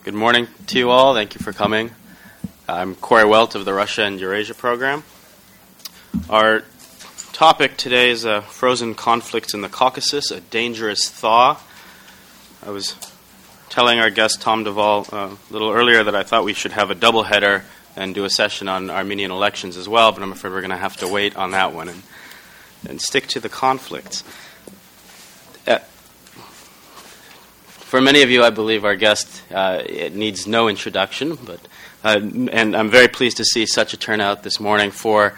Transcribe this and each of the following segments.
Good morning to you all. Thank you for coming. I'm Corey Welt of the Russia and Eurasia program. Our topic today is frozen conflicts in the Caucasus, a dangerous thaw. I was telling our guest Tom Duvall a little earlier that I thought we should have a doubleheader and do a session on Armenian elections as well, but I'm afraid we're going to have to wait on that one and stick to the conflicts. For many of you, I believe our guest it needs no introduction, but and I'm very pleased to see such a turnout this morning for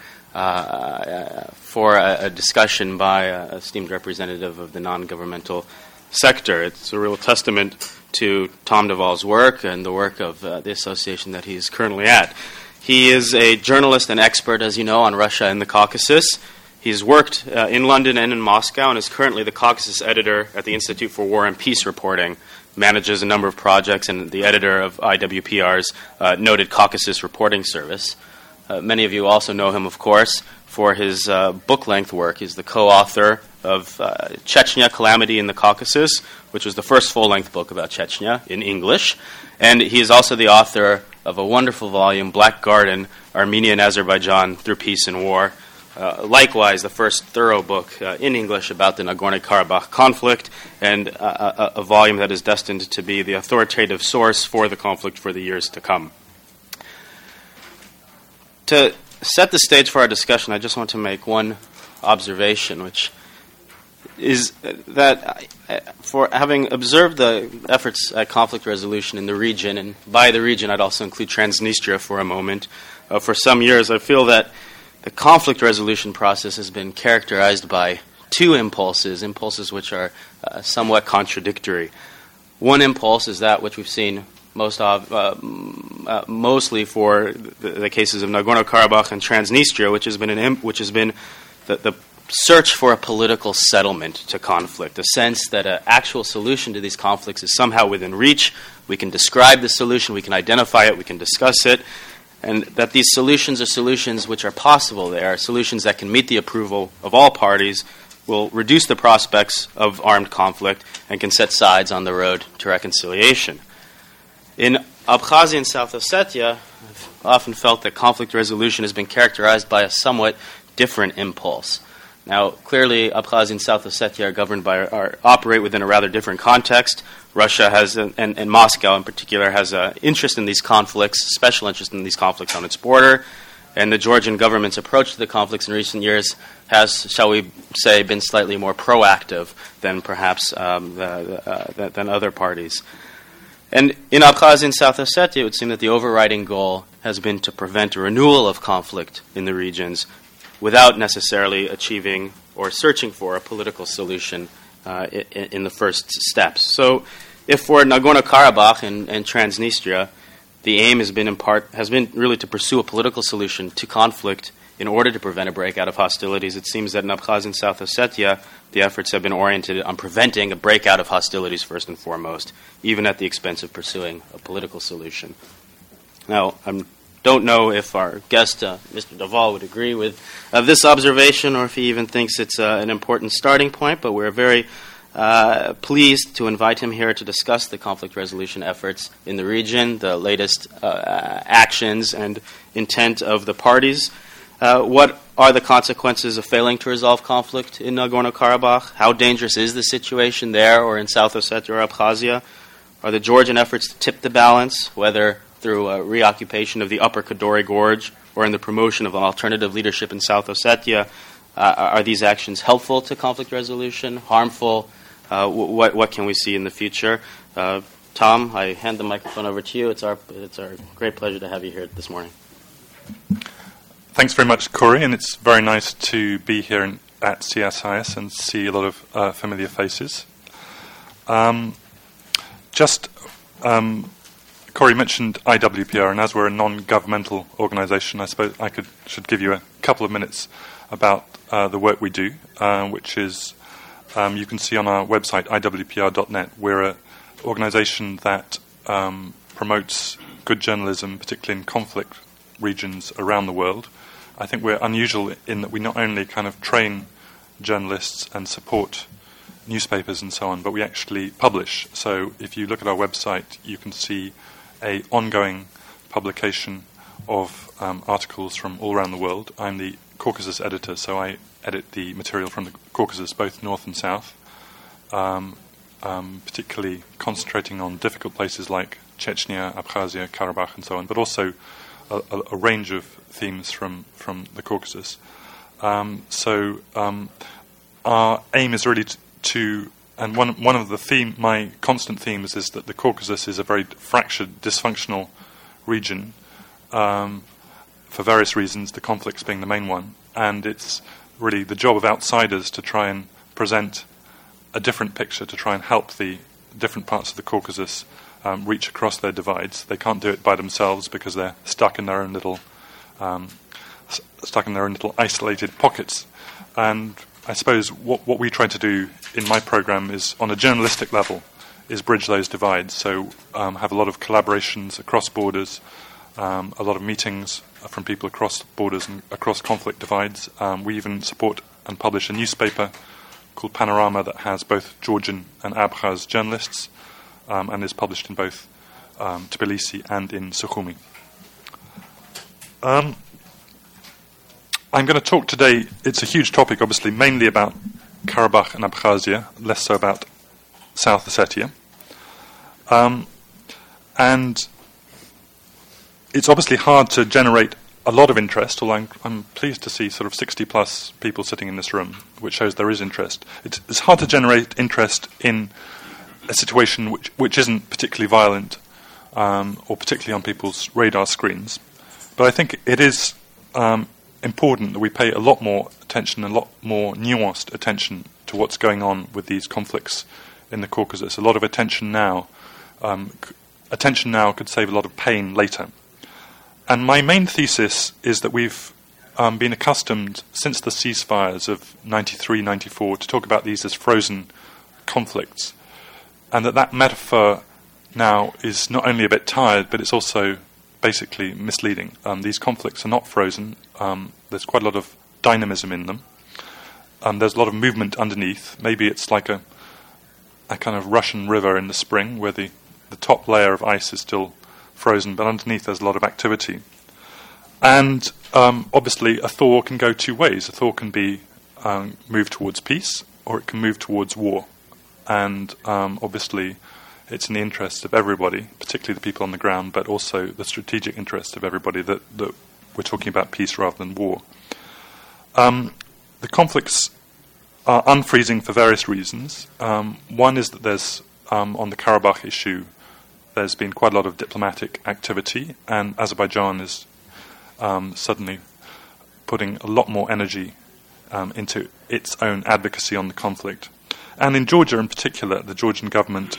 a discussion by an esteemed representative of the non-governmental sector. It's a real testament to Tom Duvall's work and the work of the association that he's currently at. He is a journalist and expert, as you know, on Russia and the Caucasus. He's worked in London and in Moscow and is currently the Caucasus editor at the Institute for War and Peace Reporting, manages a number of projects, and the editor of IWPR's noted Caucasus Reporting Service. Many of you also know him, of course, for his book-length work. He's the co-author of Chechnya, Calamity in the Caucasus, which was the first full-length book about Chechnya in English. And he is also the author of a wonderful volume, Black Garden, Armenia and Azerbaijan Through Peace and War. Likewise, the first thorough book in English about the Nagorno-Karabakh conflict, and a volume that is destined to be the authoritative source for the conflict for the years to come. To set the stage for our discussion, I just want to make one observation, which is that for having observed the efforts at conflict resolution in the region, and by the region I'd also include Transnistria for a moment, for some years I feel that the conflict resolution process has been characterized by two impulses which are somewhat contradictory. One impulse is that which we've seen mostly for the cases of Nagorno-Karabakh and Transnistria, which has been the search for a political settlement to conflict, a sense that an actual solution to these conflicts is somehow within reach. We can describe the solution, we can identify it, we can discuss it, and that these solutions are solutions which are possible. They are solutions that can meet the approval of all parties, will reduce the prospects of armed conflict, and can set sides on the road to reconciliation. In Abkhazia and South Ossetia, I've often felt that conflict resolution has been characterized by a somewhat different impulse. Now, clearly, Abkhazia and South Ossetia are governed by, operate within a rather different context. Russia has, and Moscow in particular, has an interest in these conflicts, special interest in these conflicts on its border. And the Georgian government's approach to the conflicts in recent years has, shall we say, been slightly more proactive than perhaps than other parties. And in Abkhazia and South Ossetia, it would seem that the overriding goal has been to prevent a renewal of conflict in the regions without necessarily achieving or searching for a political solution in the first steps. So, if for Nagorno-Karabakh and Transnistria, the aim has been really to pursue a political solution to conflict in order to prevent a breakout of hostilities, it seems that in Abkhazia and South Ossetia, the efforts have been oriented on preventing a breakout of hostilities first and foremost, even at the expense of pursuing a political solution. Now, don't know if our guest, Mr. Duvall, would agree with this observation or if he even thinks it's an important starting point, but we're very pleased to invite him here to discuss the conflict resolution efforts in the region, the latest actions and intent of the parties. What are the consequences of failing to resolve conflict in Nagorno-Karabakh? How dangerous is the situation there or in South Ossetia or Abkhazia? Are the Georgian efforts to tip the balance, whether through a reoccupation of the upper Kadori Gorge or in the promotion of an alternative leadership in South Ossetia, are these actions helpful to conflict resolution, harmful? What can we see in the future? Tom, I hand the microphone over to you. It's our great pleasure to have you here this morning. Thanks very much, Corey, and it's very nice to be here at CSIS and see a lot of familiar faces. Corey mentioned IWPR, and as we're a non-governmental organisation, I suppose I should give you a couple of minutes about the work we do, which is, you can see on our website, iwpr.net. We're an organisation that promotes good journalism, particularly in conflict regions around the world. I think we're unusual in that we not only kind of train journalists and support newspapers and so on, but we actually publish. So if you look at our website, you can see a ongoing publication of articles from all around the world. I'm the Caucasus editor, so I edit the material from the Caucasus, both north and south, particularly concentrating on difficult places like Chechnya, Abkhazia, Karabakh, and so on, but also a range of themes from the Caucasus. So our aim is really and one of my constant themes is that the Caucasus is a very fractured, dysfunctional region for various reasons, the conflicts being the main one, and it's really the job of outsiders to try and present a different picture, to try and help the different parts of the Caucasus reach across their divides. They can't do it by themselves because they're stuck in their own little isolated pockets. And I suppose what we try to do in my program is, on a journalistic level, is bridge those divides. So have a lot of collaborations across borders, a lot of meetings from people across borders and across conflict divides. We even support and publish a newspaper called Panorama that has both Georgian and Abkhaz journalists and is published in both Tbilisi and in Sukhumi. I'm going to talk today, it's a huge topic obviously, mainly about Karabakh and Abkhazia, less so about South Ossetia. And it's obviously hard to generate a lot of interest, although I'm pleased to see sort of 60 plus people sitting in this room, which shows there is interest. It's hard to generate interest in a situation which isn't particularly violent or particularly on people's radar screens. But I think it is important that we pay a lot more attention, a lot more nuanced attention to what's going on with these conflicts in the Caucasus. A lot of attention now could save a lot of pain later. And my main thesis is that we've been accustomed since the ceasefires of 93, 94 to talk about these as frozen conflicts, and that metaphor now is not only a bit tired, but it's also basically misleading. These conflicts are not frozen. There's quite a lot of dynamism in them. There's a lot of movement underneath. Maybe it's like a kind of Russian river in the spring where the top layer of ice is still frozen, but underneath there's a lot of activity. And obviously a thaw can go two ways. A thaw can be move towards peace, or it can move towards war. And obviously it's in the interest of everybody, particularly the people on the ground, but also the strategic interest of everybody that we're talking about peace rather than war. The conflicts are unfreezing for various reasons. One is that there's, on the Karabakh issue, there's been quite a lot of diplomatic activity, and Azerbaijan is suddenly putting a lot more energy into its own advocacy on the conflict. And in Georgia in particular, the Georgian government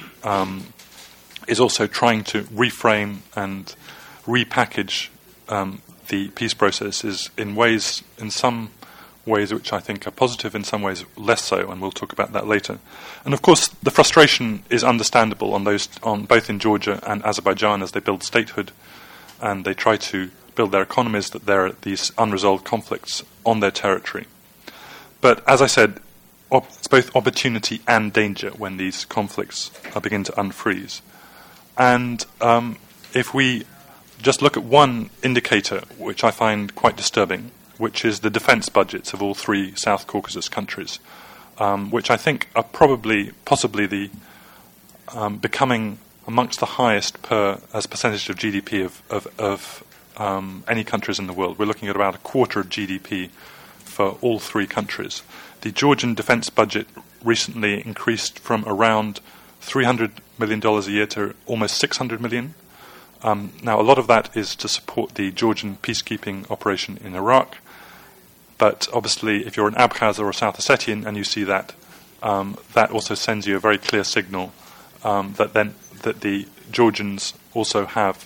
is also trying to reframe and repackage the peace processes in some ways which I think are positive, in some ways less so, and we'll talk about that later. And of course, the frustration is understandable on both in Georgia and Azerbaijan as they build statehood and they try to build their economies, that there are these unresolved conflicts on their territory. But as I said, it's both opportunity and danger when these conflicts begin to unfreeze. And if we just look at one indicator, which I find quite disturbing, which is the defence budgets of all three South Caucasus countries, which I think are possibly the becoming amongst the highest as percentage of GDP of any countries in the world. We're looking at about a quarter of GDP for all three countries. The Georgian defence budget recently increased from around $300 million a year to almost $600 million. Now, a lot of that is to support the Georgian peacekeeping operation in Iraq. But obviously, if you're an Abkhaz or a South Ossetian and you see that, that also sends you a very clear signal that the Georgians also have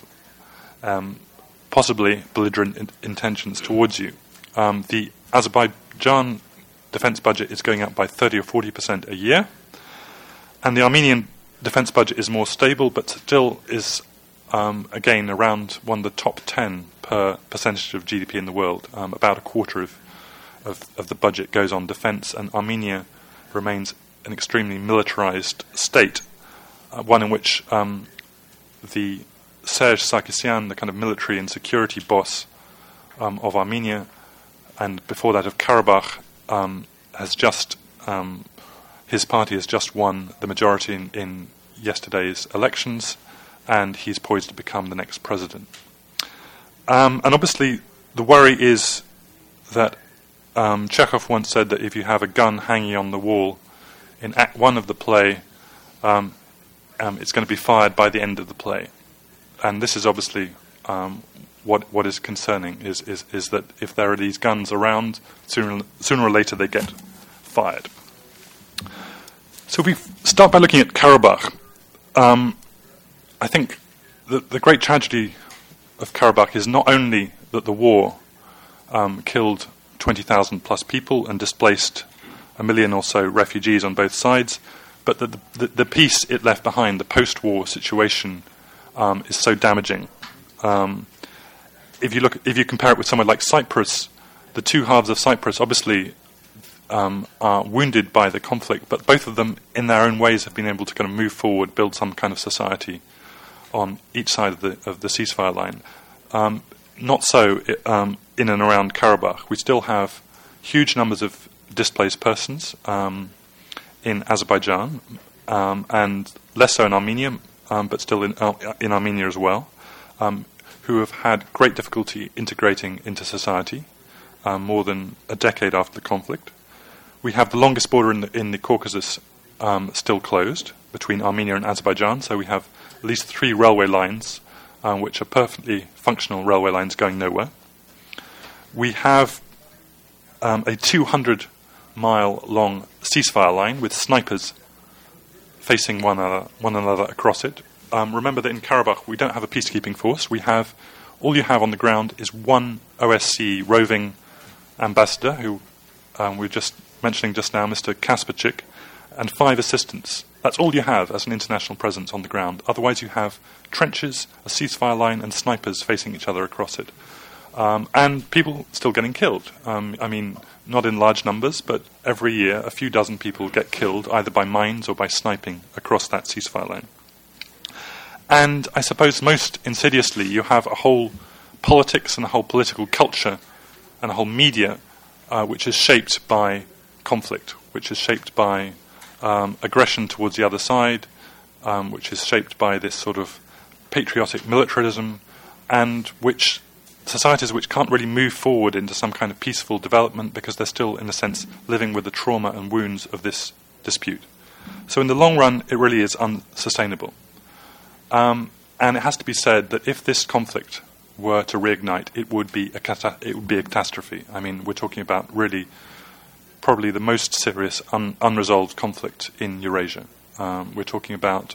possibly belligerent intentions towards you. The Azerbaijan defence budget is going up by 30 or 40% a year, and the Armenian defence budget is more stable, but still is again around one of the top 10 per percentage of GDP in the world. About a quarter of the budget goes on defence, and Armenia remains an extremely militarized state, one in which the Serge Sarkisyan, the kind of military and security boss of Armenia, and before that of Karabakh, has just his party has just won the majority in yesterday's elections, and he's poised to become the next president. And obviously, the worry is that Chekhov once said that if you have a gun hanging on the wall in Act 1 of the play, it's going to be fired by the end of the play. And this is obviously what is concerning, is that if there are these guns around, sooner or later they get fired. So if we start by looking at Karabakh, I think the great tragedy of Karabakh is not only that the war killed 20,000 plus people and displaced 1 million or so refugees on both sides, but that the peace it left behind, the post-war situation, is so damaging. If you compare it with somewhere like Cyprus, the two halves of Cyprus obviously are wounded by the conflict, but both of them, in their own ways, have been able to kind of move forward, build some kind of society on each side of the ceasefire line. Not so in and around Karabakh. We still have huge numbers of displaced persons in Azerbaijan, and less so in Armenia, but still in Armenia as well, who have had great difficulty integrating into society more than a decade after the conflict. We have the longest border in the Caucasus still closed between Armenia and Azerbaijan, so we have at least 3 railway lines, which are perfectly functional railway lines going nowhere. We have a 200-mile-long ceasefire line with snipers facing one another across it. Remember that in Karabakh we don't have a peacekeeping force. All you have on the ground is one OSCE roving ambassador, who we were just mentioning just now, Mr. Kasperchik, and 5 assistants. That's all you have as an international presence on the ground. Otherwise you have trenches, a ceasefire line, and snipers facing each other across it. And people still getting killed. Not in large numbers, but every year a few dozen people get killed either by mines or by sniping across that ceasefire line. And I suppose most insidiously you have a whole politics and a whole political culture and a whole media which is shaped by conflict, which is shaped by aggression towards the other side, which is shaped by this sort of patriotic militarism, and which societies which can't really move forward into some kind of peaceful development because they're still, in a sense, living with the trauma and wounds of this dispute. So in the long run, it really is unsustainable. And it has to be said that if this conflict were to reignite, it would be a catastrophe. I mean, we're talking about really probably the most serious unresolved conflict in Eurasia. We're talking about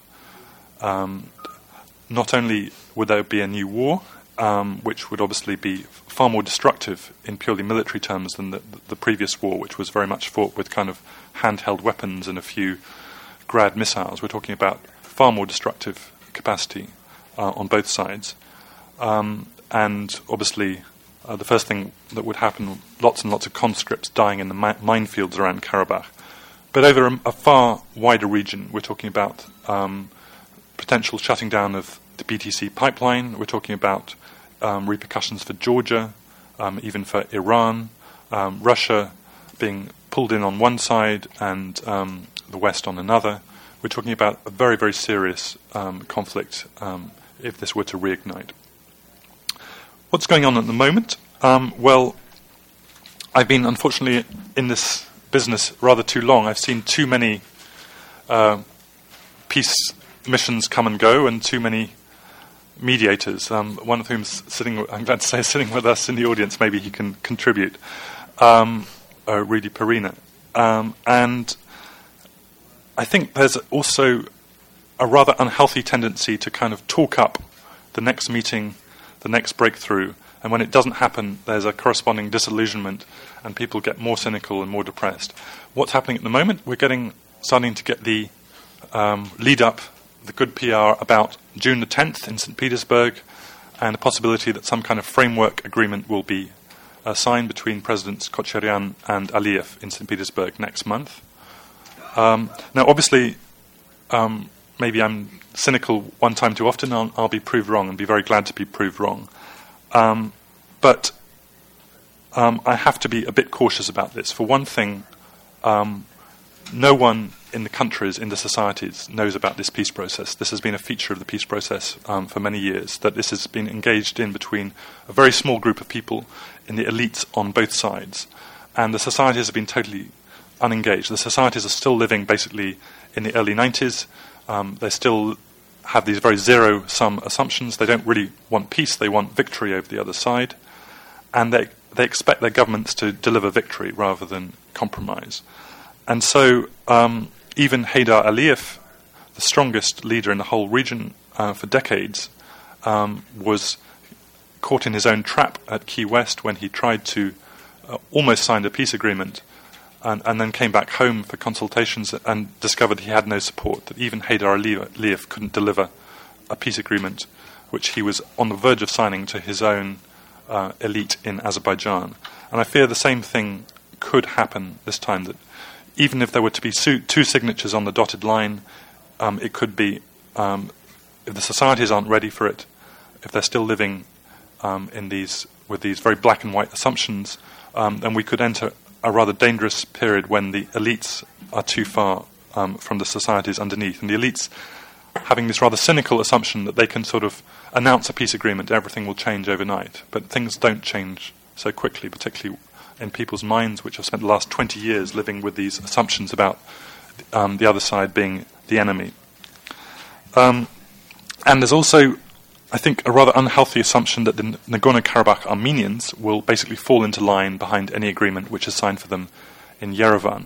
not only would there be a new war, which would obviously be far more destructive in purely military terms than the previous war, which was very much fought with kind of handheld weapons and a few Grad missiles. We're talking about far more destructive capacity on both sides. And obviously, the first thing that would happen, lots and lots of conscripts dying in the minefields around Karabakh. But over a far wider region, we're talking about potential shutting down of the BTC pipeline. We're talking about repercussions for Georgia, even for Iran, Russia being pulled in on one side and the West on another. We're talking about a very, very serious conflict if this were to reignite. What's going on at the moment? Well, I've been, unfortunately, in this business rather too long. I've seen too many peace missions come and go, and too many mediators. One of whom's I'm glad to say, sitting with us in the audience. Maybe he can contribute. Rudy Perina. And I think there's also a rather unhealthy tendency to kind of talk up the next meeting, the next breakthrough, and when it doesn't happen, there's a corresponding disillusionment, and people get more cynical and more depressed. What's happening at the moment? We're starting to get the lead up, the good PR about June the 10th in St. Petersburg, and the possibility that some kind of framework agreement will be signed between Presidents Kocharian and Aliyev in St. Petersburg next month. Now, obviously, maybe I'm cynical one time too often. I'll be proved wrong and be very glad to be proved wrong. But I have to be a bit cautious about this. For one thing, no one in the countries, in the societies, knows about this peace process. This has been a feature of the peace process for many years, that this has been engaged in between a very small group of people in the elites on both sides. And the societies have been totally unengaged. The societies are still living basically in the early 90s. They still have these very zero-sum assumptions. They don't really want peace. They want victory over the other side. And they expect their governments to deliver victory rather than compromise. And so even Haydar Aliyev, the strongest leader in the whole region for decades, was caught in his own trap at Key West when he tried to almost sign a peace agreement and then came back home for consultations and discovered he had no support, that even Haydar Aliyev couldn't deliver a peace agreement which he was on the verge of signing to his own elite in Azerbaijan. And I fear the same thing could happen this time, that even if there were to be two signatures on the dotted line, it could be, if the societies aren't ready for it, if they're still living with these very black and white assumptions, then we could enter a rather dangerous period when the elites are too far from the societies underneath. And the elites having this rather cynical assumption that they can sort of announce a peace agreement, everything will change overnight. But things don't change so quickly, particularly in people's minds, which have spent the last 20 years living with these assumptions about the other side being the enemy. And there's also, I think, a rather unhealthy assumption that the Nagorno-Karabakh Armenians will basically fall into line behind any agreement which is signed for them in Yerevan.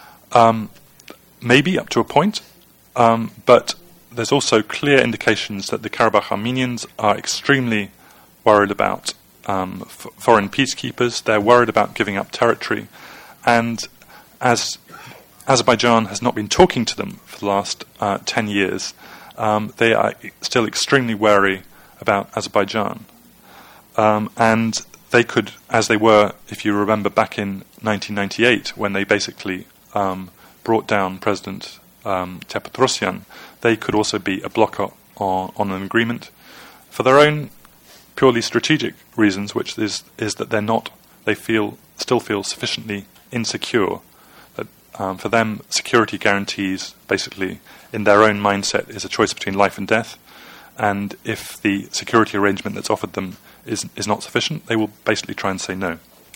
Maybe up to a point, but there's also clear indications that the Karabakh Armenians are extremely worried about foreign peacekeepers. They're worried about giving up territory. And as Azerbaijan has not been talking to them for the last 10 years, they are still extremely wary about Azerbaijan. And they could, as they were, if you remember, back in 1998, when they basically brought down President Tepet-Rosyan, they could also be a blocker on an agreement for their own purely strategic reasons, which is that they still feel sufficiently insecure. That for them, security guarantees, basically, in their own mindset, is a choice between life and death. And if the security arrangement that's offered them is not sufficient, they will basically try and say no.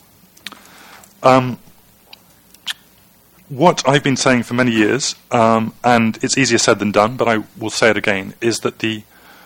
What I've been saying for many years, and it's easier said than done, but I will say it again, is that the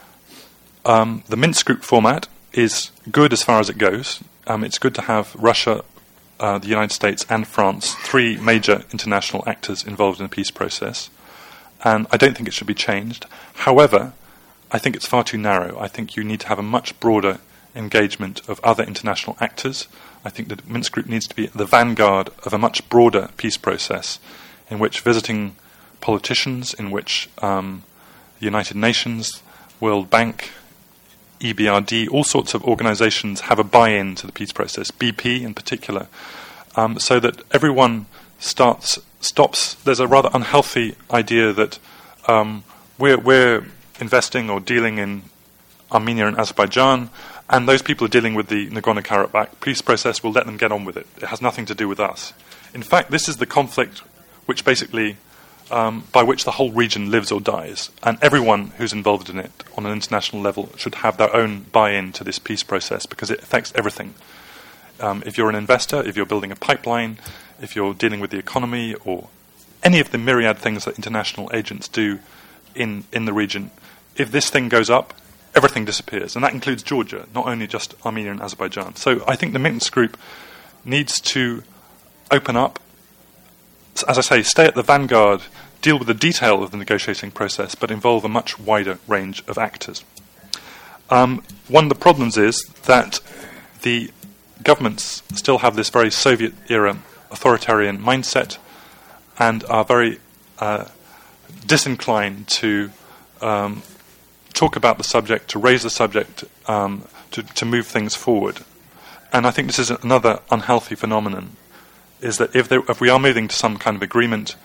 Minsk group format is good as far as it goes. It's good to have Russia, the United States and France, three major international actors involved in the peace process. And I don't think it should be changed. However, I think it's far too narrow. I think you need to have a much broader engagement of other international actors. I think that the Minsk group needs to be the vanguard of a much broader peace process in which visiting politicians, in which the United Nations, World Bank, EBRD, all sorts of organizations have a buy-in to the peace process, BP in particular, so that everyone stops. There's a rather unhealthy idea that we're investing or dealing in Armenia and Azerbaijan, and those people are dealing with the Nagorno-Karabakh peace process, we'll let them get on with it. It has nothing to do with us. In fact, this is the conflict which basically, by which the whole region lives or dies, and everyone who's involved in it on an international level should have their own buy-in to this peace process, because it affects everything. If you're an investor, if you're building a pipeline, if you're dealing with the economy, or any of the myriad things that international agents do in the region, if this thing goes up, everything disappears. And that includes Georgia, not only just Armenia and Azerbaijan. So I think the Minsk group needs to open up, as I say, stay at the vanguard, deal with the detail of the negotiating process, but involve a much wider range of actors. One of the problems is that the governments still have this very Soviet-era authoritarian mindset and are very disinclined to talk about the subject, to raise the subject, to move things forward. And I think this is another unhealthy phenomenon, is that if we are moving to some kind of agreement,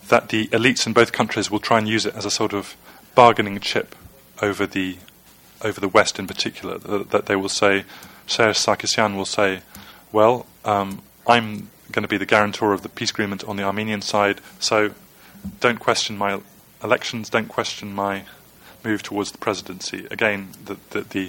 that the elites in both countries will try and use it as a sort of bargaining chip over the West in particular. That they will say, Serge Sarkisyan will say, well, I'm going to be the guarantor of the peace agreement on the Armenian side, so don't question my elections, don't question my move towards the presidency. Again, the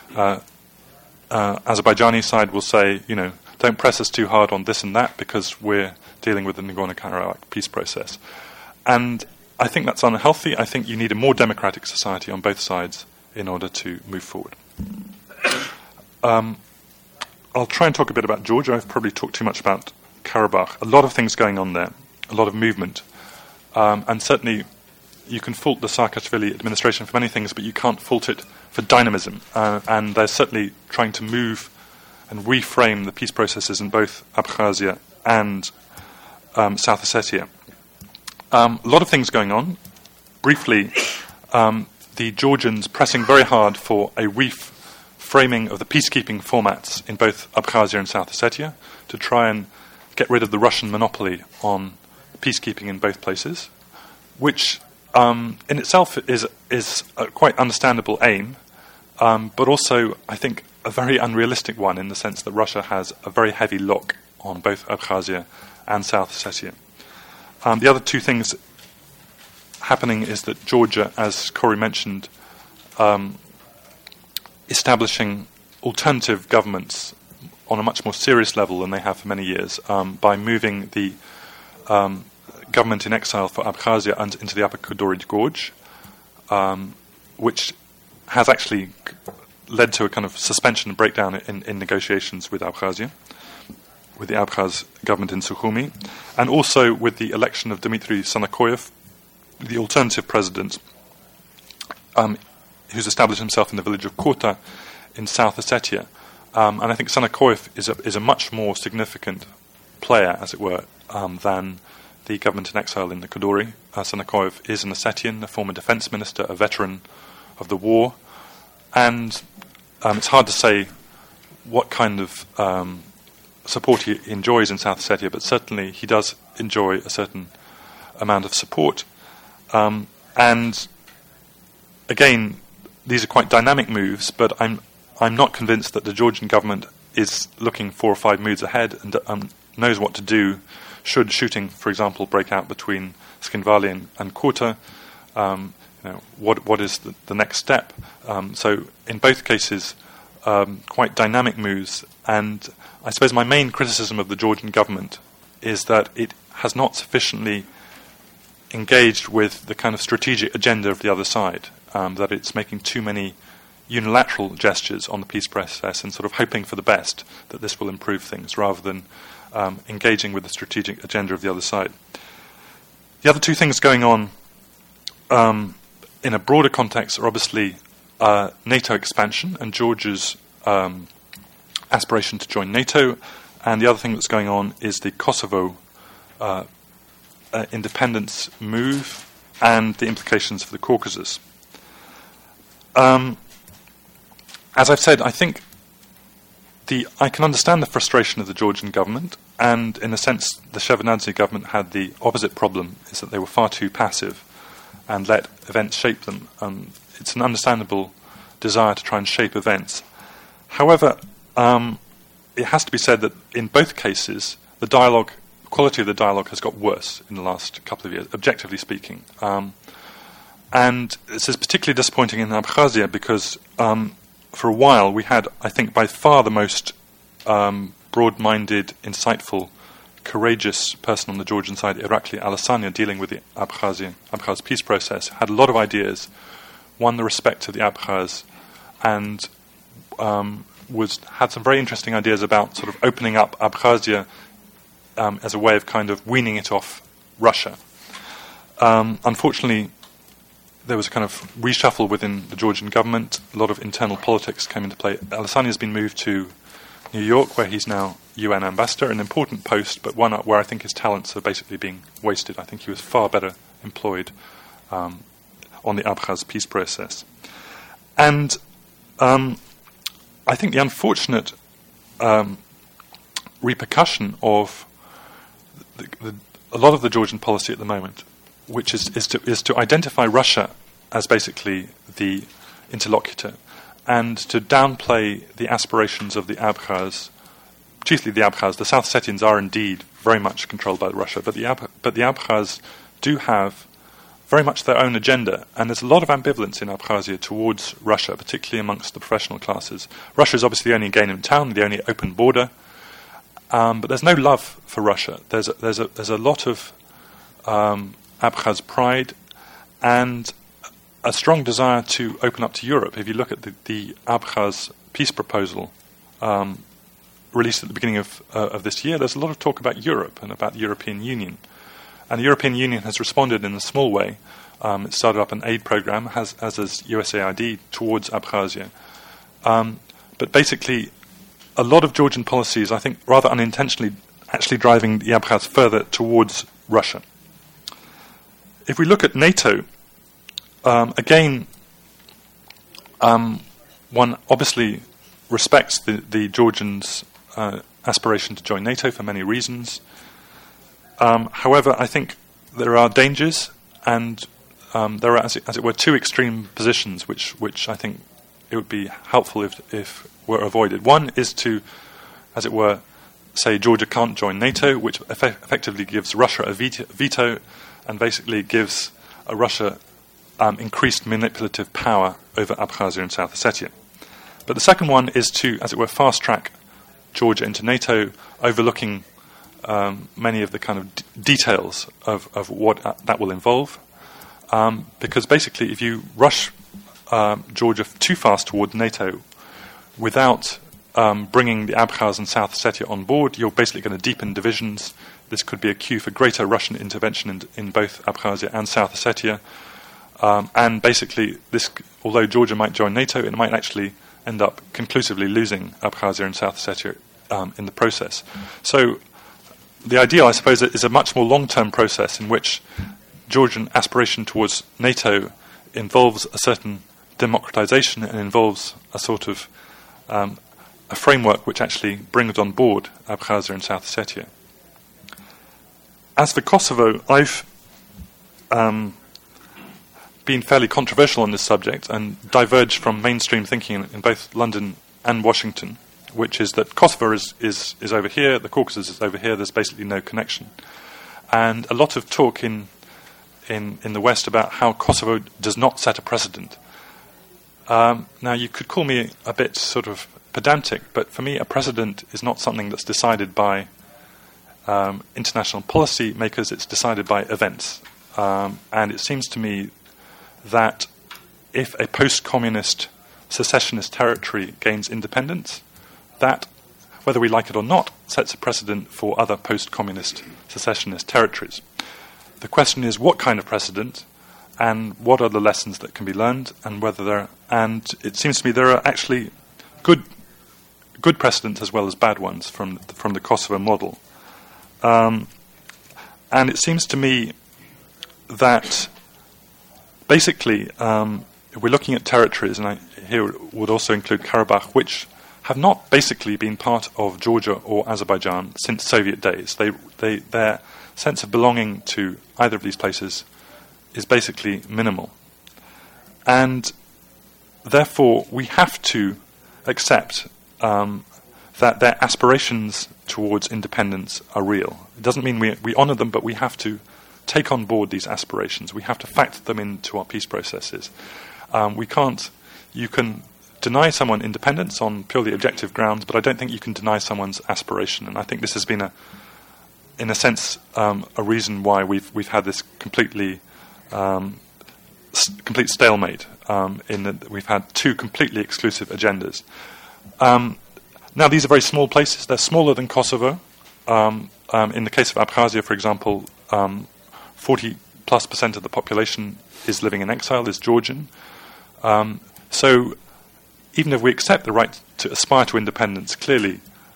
Azerbaijani side will say, don't press us too hard on this and that because we're dealing with the Nagorno-Karabakh peace process. And I think that's unhealthy. I think you need a more democratic society on both sides in order to move forward. I'll try and talk a bit about Georgia. I've probably talked too much about Karabakh. A lot of things going on there, a lot of movement. And certainly you can fault the Saakashvili administration for many things, but you can't fault it for dynamism. And they're certainly trying to move and reframe the peace processes in both Abkhazia and South Ossetia. A lot of things going on. Briefly, the Georgians pressing very hard for a reframing of the peacekeeping formats in both Abkhazia and South Ossetia to try and get rid of the Russian monopoly on peacekeeping in both places, which in itself is a quite understandable aim, but also, I think, a very unrealistic one in the sense that Russia has a very heavy lock on both Abkhazia and South Ossetia. The other two things happening is that Georgia, as Cory mentioned, establishing alternative governments on a much more serious level than they have for many years by moving the government in exile for Abkhazia into the Upper Kuduri Gorge, which has actually led to a kind of suspension and breakdown in negotiations with Abkhazia, with the Abkhaz government in Sukhumi, and also with the election of Dmitry Sanakoyev, the alternative president, who's established himself in the village of Kota in South Ossetia. And I think Sanakoyev is a much more significant player, as it were, than the government in exile in the Kuduri. Sanakoyev is an Ossetian, a former defense minister, a veteran of the war, and it's hard to say what kind of support he enjoys in South Ossetia, but certainly he does enjoy a certain amount of support. And again, these are quite dynamic moves, but I'm not convinced that the Georgian government is looking 4 or 5 moves ahead and knows what to do should shooting, for example, break out between Skinvali and Kota. What is the next step? So in both cases, quite dynamic moves. And I suppose my main criticism of the Georgian government is that it has not sufficiently engaged with the kind of strategic agenda of the other side, that it's making too many unilateral gestures on the peace process and sort of hoping for the best that this will improve things rather than engaging with the strategic agenda of the other side. The other two things going on in a broader context are obviously NATO expansion and Georgia's aspiration to join NATO, and the other thing that's going on is the Kosovo independence move and the implications for the Caucasus. As I've said, I think I can understand the frustration of the Georgian government, and in a sense the Shevardnadze government had the opposite problem, is that they were far too passive and let events shape them. It's an understandable desire to try and shape events. However, it has to be said that in both cases the quality of the dialogue has got worse in the last couple of years, objectively speaking. And this is particularly disappointing in Abkhazia because for a while we had, I think, by far the most broad-minded, insightful, courageous person on the Georgian side, Irakli Alasanya, dealing with the Abkhaz peace process, had a lot of ideas, won the respect of the Abkhaz, and had some very interesting ideas about sort of opening up Abkhazia as a way of kind of weaning it off Russia. Unfortunately, there was a kind of reshuffle within the Georgian government. A lot of internal politics came into play. Alasanya has been moved to New York, where he's now UN ambassador, an important post, but one where I think his talents are basically being wasted. I think he was far better employed on the Abkhaz peace process. And I think the unfortunate repercussion of a lot of the Georgian policy at the moment, which is to identify Russia as basically the interlocutor, and to downplay the aspirations of the Abkhaz, chiefly the Abkhaz. The South Ossetians are indeed very much controlled by Russia, but the Abkhaz do have very much their own agenda, and there's a lot of ambivalence in Abkhazia towards Russia, particularly amongst the professional classes. Russia is obviously the only game in town, the only open border, but there's no love for Russia. There's a lot of Abkhaz pride and a strong desire to open up to Europe. If you look at the Abkhaz peace proposal released at the beginning of this year, there's a lot of talk about Europe and about the European Union. And the European Union has responded in a small way. It started up an aid program, as has USAID, towards Abkhazia. But basically, a lot of Georgian policies, I think, rather unintentionally, actually driving the Abkhaz further towards Russia. If we look at NATO, again, one obviously respects the Georgians' aspiration to join NATO for many reasons. However, I think there are dangers, and there are, as it were, two extreme positions, which I think it would be helpful if were avoided. One is to, as it were, say Georgia can't join NATO, which effectively gives Russia a veto and basically gives Russia increased manipulative power over Abkhazia and South Ossetia. But the second one is to, as it were, fast-track Georgia into NATO, overlooking many of the kind of details of what that will involve. Because basically, if you rush Georgia too fast toward NATO without bringing the Abkhaz and South Ossetia on board, you're basically going to deepen divisions. This could be a cue for greater Russian intervention in both Abkhazia and South Ossetia. And basically, although Georgia might join NATO, it might actually end up conclusively losing Abkhazia and South Ossetia in the process. So the ideal, I suppose, is a much more long-term process in which Georgian aspiration towards NATO involves a certain democratization and involves a sort of a framework which actually brings on board Abkhazia and South Ossetia. As for Kosovo, I've been fairly controversial on this subject and diverged from mainstream thinking in both London and Washington, which is that Kosovo is over here, the Caucasus is over here, there's basically no connection. And a lot of talk in the West about how Kosovo does not set a precedent. Now, you could call me a bit sort of pedantic, but for me, a precedent is not something that's decided by international policy makers, it's decided by events. And it seems to me that if a post-communist secessionist territory gains independence, that, whether we like it or not, sets a precedent for other post-communist secessionist territories. The question is what kind of precedent, and what are the lessons that can be learned, and it seems to me there are actually good precedents as well as bad ones from the Kosovo model. And it seems to me that basically, if we're looking at territories, and here would also include Karabakh, which have not basically been part of Georgia or Azerbaijan since Soviet days. Their sense of belonging to either of these places is basically minimal. And therefore, we have to accept that their aspirations towards independence are real. It doesn't mean we honour them, but we have to take on board these aspirations. We have to factor them into our peace processes. You can deny someone independence on purely objective grounds, but I don't think you can deny someone's aspiration. And I think this has been, in a sense, a reason why we've had this complete stalemate. In that we've had two completely exclusive agendas. Now, these are very small places. They're smaller than Kosovo. In the case of Abkhazia, for example, 40+% of the population is living in exile, is Georgian. So even if we accept the right to aspire to independence, clearly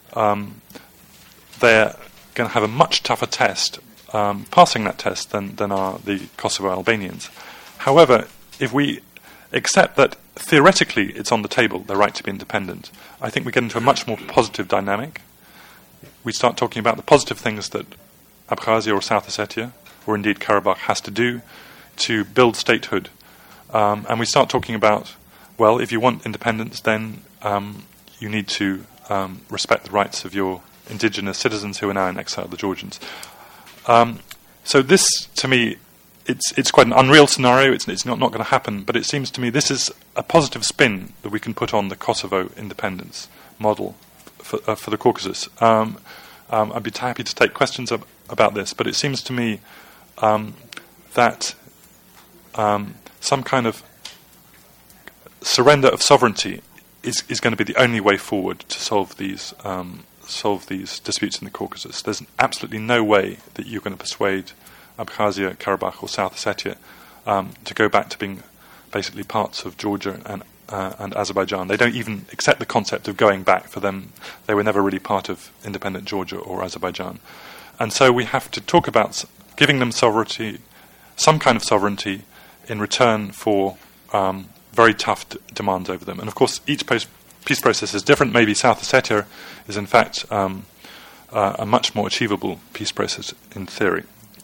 they're going to have a much tougher test, passing that test, than are the Kosovo Albanians. However, if we accept that theoretically it's on the table, the right to be independent, I think we get into a much more positive dynamic. We start talking about the positive things that Abkhazia or South Ossetia, or indeed Karabakh, has to do to build statehood. And we start talking about, well, if you want independence, then you need to respect the rights of your indigenous citizens who are now in exile, the Georgians. So this, to me, it's quite an unreal scenario. It's not going to happen, but it seems to me this is a positive spin that we can put on the Kosovo independence model for the Caucasus. I'd be happy to take questions about this, but it seems to me that some kind of surrender of sovereignty is going to be the only way forward to solve these disputes in the Caucasus. There's absolutely no way that you're going to persuade Abkhazia, Karabakh, or South Ossetia to go back to being basically parts of Georgia and Azerbaijan. They don't even accept the concept of going back. For them, they were never really part of independent Georgia or Azerbaijan. And so we have to talk about giving them sovereignty, some kind of sovereignty, in return for very tough demands over them. And of course, each peace process is different. Maybe South Ossetia is in fact a much more achievable peace process in theory.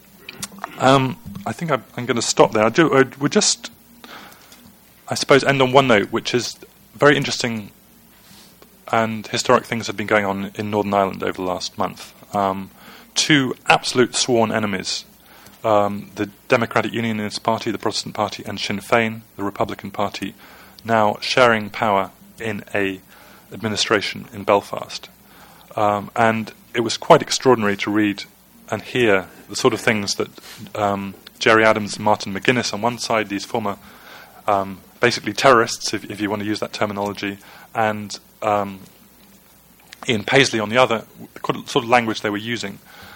I think I'm going to stop there. We'll just, I suppose, end on one note, which is very interesting and historic things have been going on in Northern Ireland over the last month. Two absolute sworn enemies, the Democratic Unionist Party, the Protestant Party, and Sinn Féin, the Republican Party, now sharing power in a administration in Belfast. And it was quite extraordinary to read and hear the sort of things that Gerry Adams and Martin McGuinness on one side, these former basically terrorists, if you want to use that terminology, and Ian Paisley on the other, the sort of language they were using.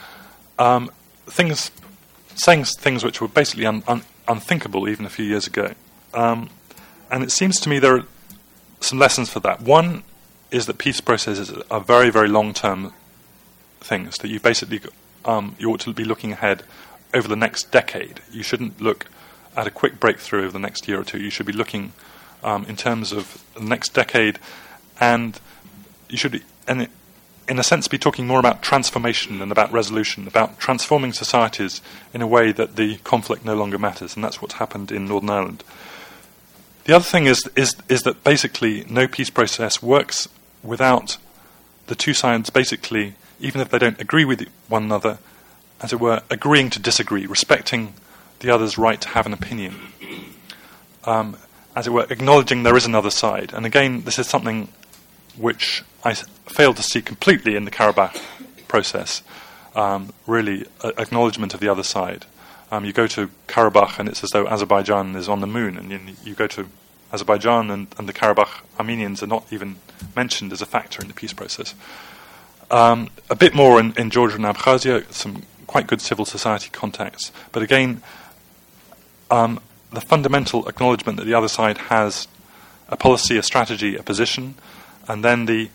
Saying things which were basically unthinkable even a few years ago. And it seems to me there are some lessons for that. One is that peace processes are very, very long-term things, that you basically you ought to be looking ahead over the next decade. You shouldn't look at a quick breakthrough over the next year or two. You should be looking in terms of the next decade, and you should, in a sense, be talking more about transformation than about resolution, about transforming societies in a way that the conflict no longer matters, and that's what's happened in Northern Ireland. The other thing is that basically no peace process works without the two sides basically, even if they don't agree with one another, as it were, agreeing to disagree, respecting the other's right to have an opinion, as it were, acknowledging there is another side. And again, this is something which I fail to see completely in the Karabakh process, really, acknowledgement of the other side. You go to Karabakh and it's as though Azerbaijan is on the moon, and you go to Azerbaijan and the Karabakh Armenians are not even mentioned as a factor in the peace process. A bit more in Georgia and Abkhazia, some quite good civil society contacts. But again, the fundamental acknowledgement that the other side has a policy, a strategy, a position, and then the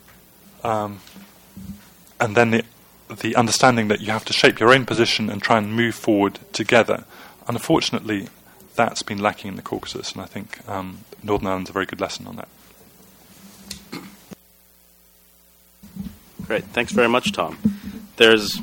understanding that you have to shape your own position and try and move forward together. And unfortunately, that's been lacking in the Caucasus, and I think Northern Ireland's a very good lesson on that. Great, thanks very much, Tom. There's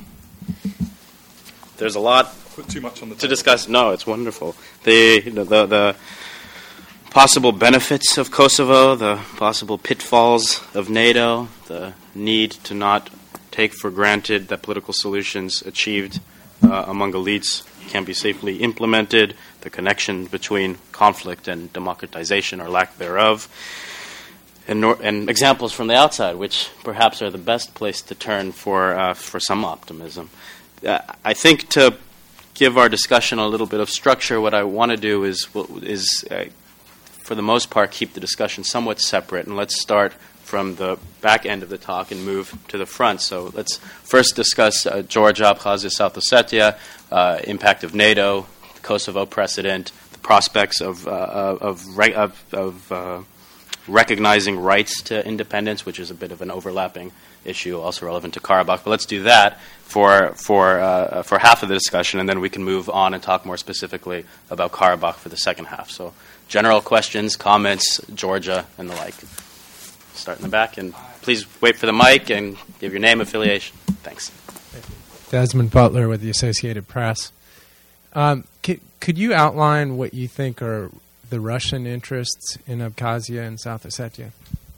a lot Put too much on the to discuss. No, it's wonderful. The possible benefits of Kosovo, the possible pitfalls of NATO, the need to not take for granted that political solutions achieved among elites can be safely implemented, the connection between conflict and democratization or lack thereof, and examples from the outside, which perhaps are the best place to turn for some optimism. I think to give our discussion a little bit of structure, what I want to do is for the most part, keep the discussion somewhat separate, and let's start from the back end of the talk and move to the front. So let's first discuss Georgia, Abkhazia, South Ossetia, impact of NATO, the Kosovo precedent, the prospects of recognizing rights to independence, which is a bit of an overlapping issue, also relevant to Karabakh. But let's do that for half of the discussion, and then we can move on and talk more specifically about Karabakh for the second half. So general questions, comments, Georgia, and the like. Start in the back, and please wait for the mic and give your name, affiliation. Thanks. Desmond Butler with the Associated Press. Could you outline what you think are the Russian interests in Abkhazia and South Ossetia?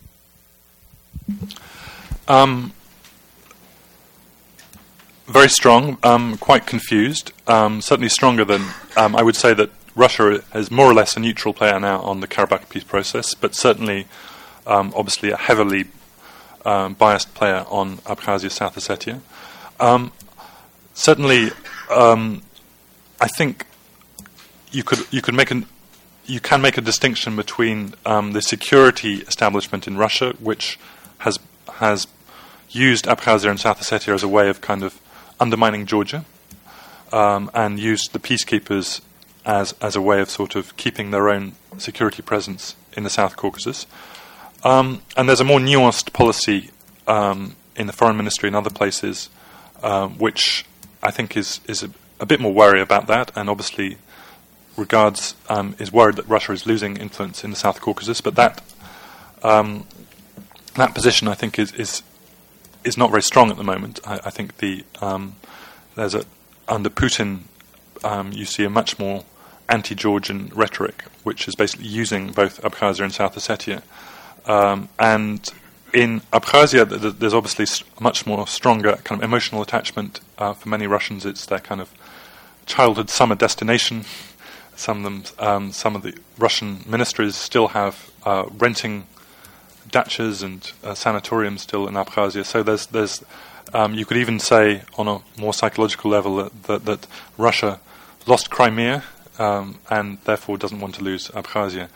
Very strong, quite confused, certainly stronger than... I would say that Russia is more or less a neutral player now on the Karabakh peace process, but certainly, obviously, a heavily biased player on Abkhazia, South Ossetia. Certainly, I think you can make a distinction between the security establishment in Russia, which has used Abkhazia and South Ossetia as a way of kind of undermining Georgia, and used the peacekeepers as a way of sort of keeping their own security presence in the South Caucasus. And there's a more nuanced policy in the foreign ministry and other places, which I think is a bit more wary about that, and obviously is worried that Russia is losing influence in the South Caucasus. But that position, I think, is not very strong at the moment. I think under Putin, you see a much more anti-Georgian rhetoric, which is basically using both Abkhazia and South Ossetia. And in Abkhazia, there's obviously a much more stronger kind of emotional attachment. For many Russians, it's their kind of childhood summer destination. Some of the Russian ministries still have renting dachas and sanatoriums still in Abkhazia. So there's you could even say on a more psychological level that Russia lost Crimea and therefore doesn't want to lose Abkhazia.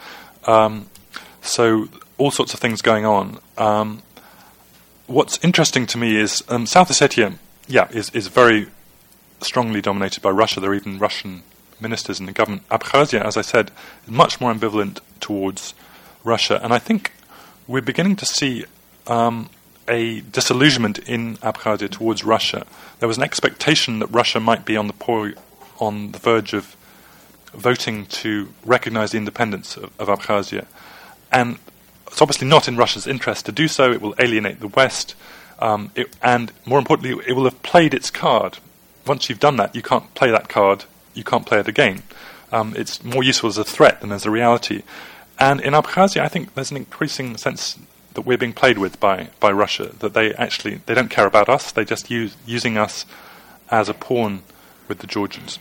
So all sorts of things going on. What's interesting to me is South Ossetia, is very strongly dominated by Russia. There are even Russian ministers in the government. Abkhazia, as I said, is much more ambivalent towards Russia, and I think we're beginning to see a disillusionment in Abkhazia towards Russia. There was an expectation that Russia might be on the verge of voting to recognize the independence of Abkhazia, and it's obviously not in Russia's interest to do so. It will alienate the West, and more importantly, it will have played its card. Once you've done that, you can't play that card. You can't play it again. It's more useful as a threat than as a reality. And in Abkhazia, I think there's an increasing sense that we're being played with by Russia, that they don't care about us, they're just using us as a pawn with the Georgians.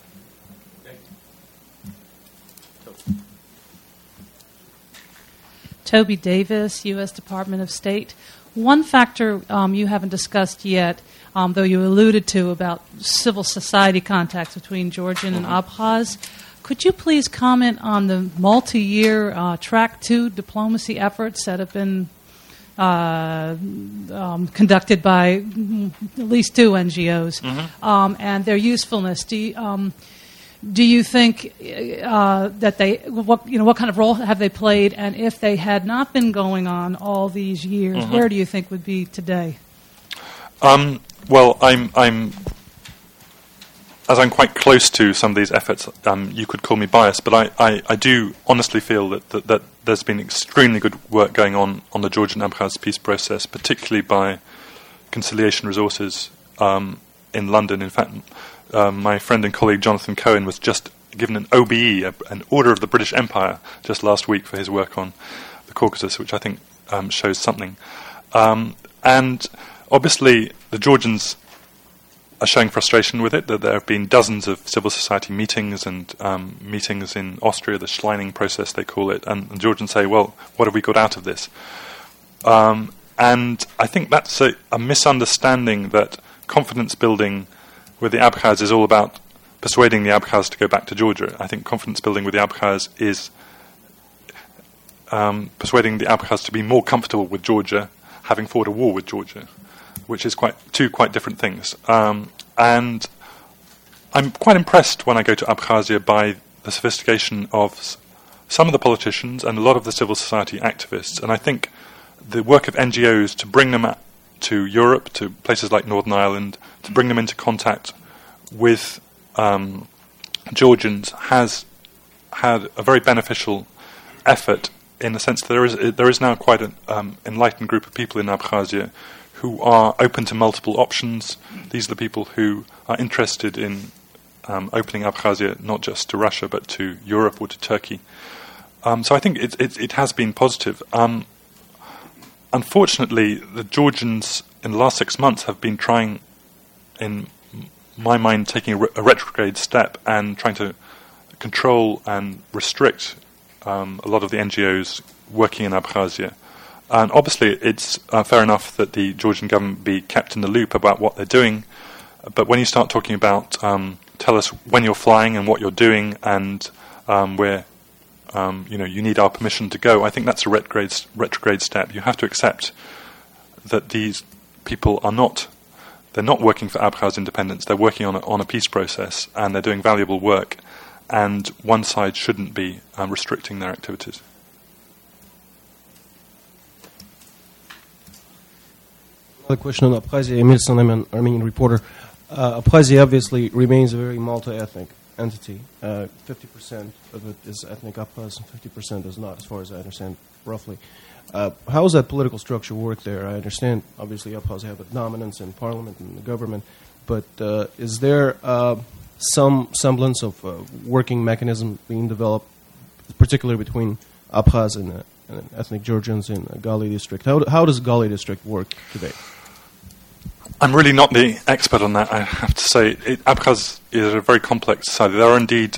Toby Davis, U.S. Department of State. One factor you haven't discussed yet, though you alluded to about civil society contacts between Georgian and Abkhaz. Could you please comment on the multi-year Track 2 diplomacy efforts that have been conducted by at least two NGOs, and their usefulness? Do you think that what kind of role have they played, and if they had not been going on all these years, where do you think would be today? Well, as I'm quite close to some of these efforts, you could call me biased, but I do honestly feel that there's been extremely good work going on the Georgian-Abkhaz peace process, particularly by Conciliation Resources in London. In fact, my friend and colleague Jonathan Cohen was just given an OBE, an Order of the British Empire, just last week for his work on the Caucasus, which I think shows something. And obviously the Georgians are showing frustration with it, that there have been dozens of civil society meetings and meetings in Austria, the Schleining process they call it, and the Georgians say, well, what have we got out of this? And I think that's a misunderstanding that confidence building with the Abkhaz is all about persuading the Abkhaz to go back to Georgia. I think confidence building with the Abkhaz is persuading the Abkhaz to be more comfortable with Georgia, having fought a war with Georgia, which is two quite different things. And I'm quite impressed when I go to Abkhazia by the sophistication of some of the politicians and a lot of the civil society activists. And I think the work of NGOs to bring them to Europe, to places like Northern Ireland, to bring them into contact with Georgians has had a very beneficial effort, in the sense that there is now quite an enlightened group of people in Abkhazia who are open to multiple options. These are the people who are interested in opening Abkhazia not just to Russia but to Europe or to Turkey. So I think it has been positive. Unfortunately, the Georgians in the last 6 months have been trying, in my mind, taking a retrograde step and trying to control and restrict a lot of the NGOs working in Abkhazia. And obviously it's fair enough that the Georgian government be kept in the loop about what they're doing, but when you start talking about tell us when you're flying and what you're doing and where you need our permission to go, I think that's a retrograde step. You have to accept that these people they're not working for Abkhaz independence, they're working on a peace process and they're doing valuable work, and one side shouldn't be restricting their activities. Another question on Abkhazia. Emil Sanem, an Armenian reporter. Abkhazia obviously remains a very multi-ethnic entity. 50% of it is ethnic Abkhaz and 50% is not, as far as I understand, roughly. How does that political structure work there? I understand, obviously, Abkhaz have a dominance in parliament and the government, but is there some semblance of working mechanism being developed, particularly between Abkhaz and ethnic Georgians in Gali district? How does Gali district work today? I'm really not the expert on that, I have to say. Abkhaz is a very complex society. There are indeed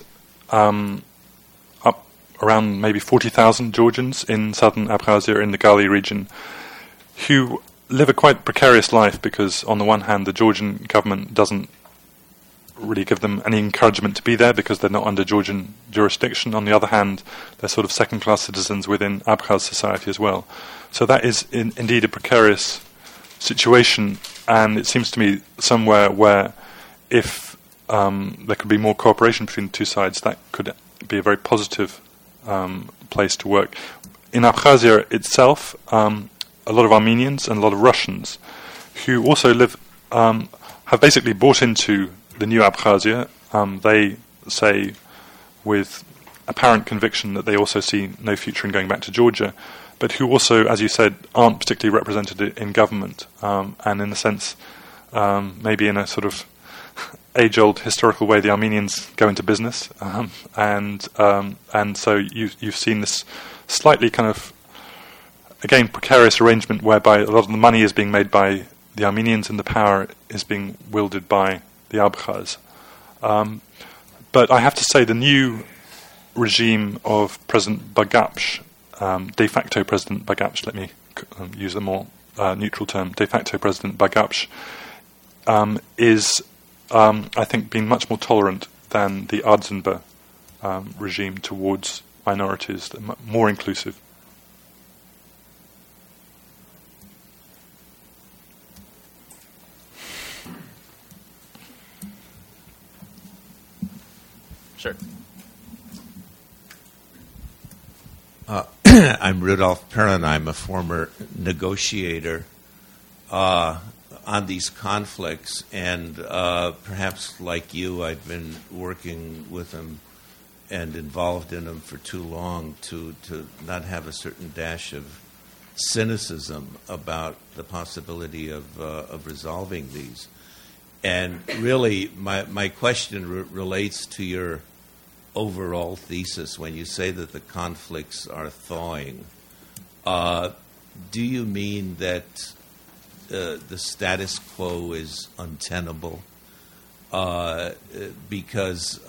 up around maybe 40,000 Georgians in southern Abkhazia, in the Gali region, who live a quite precarious life because, on the one hand, the Georgian government doesn't really give them any encouragement to be there because they're not under Georgian jurisdiction. On the other hand, they're sort of second-class citizens within Abkhaz society as well. So that is indeed a precarious situation, and it seems to me somewhere where if there could be more cooperation between the two sides, that could be a very positive place to work. In Abkhazia itself, a lot of Armenians and a lot of Russians who also have basically bought into the new Abkhazia. They say with apparent conviction that they also see no future in going back to Georgia, but who also, as you said, aren't particularly represented in government, and in a sense, maybe in a sort of age-old historical way, the Armenians go into business, and so you've seen this slightly kind of, again, precarious arrangement whereby a lot of the money is being made by the Armenians and the power is being wielded by the Abkhaz. But I have to say the new regime of President Bagapsh, de facto President Bagapsh, let me use a more neutral term, de facto President Bagapsh, is, I think, being much more tolerant than the Ardzenba regime towards minorities, more inclusive. Sure. I'm Rudolf Perrin. I'm a former negotiator on these conflicts, and perhaps like you, I've been working with them and involved in them for too long to not have a certain dash of cynicism about the possibility of resolving these. And really, my question relates to your overall thesis. When you say that the conflicts are thawing, do you mean that the status quo is untenable? Because,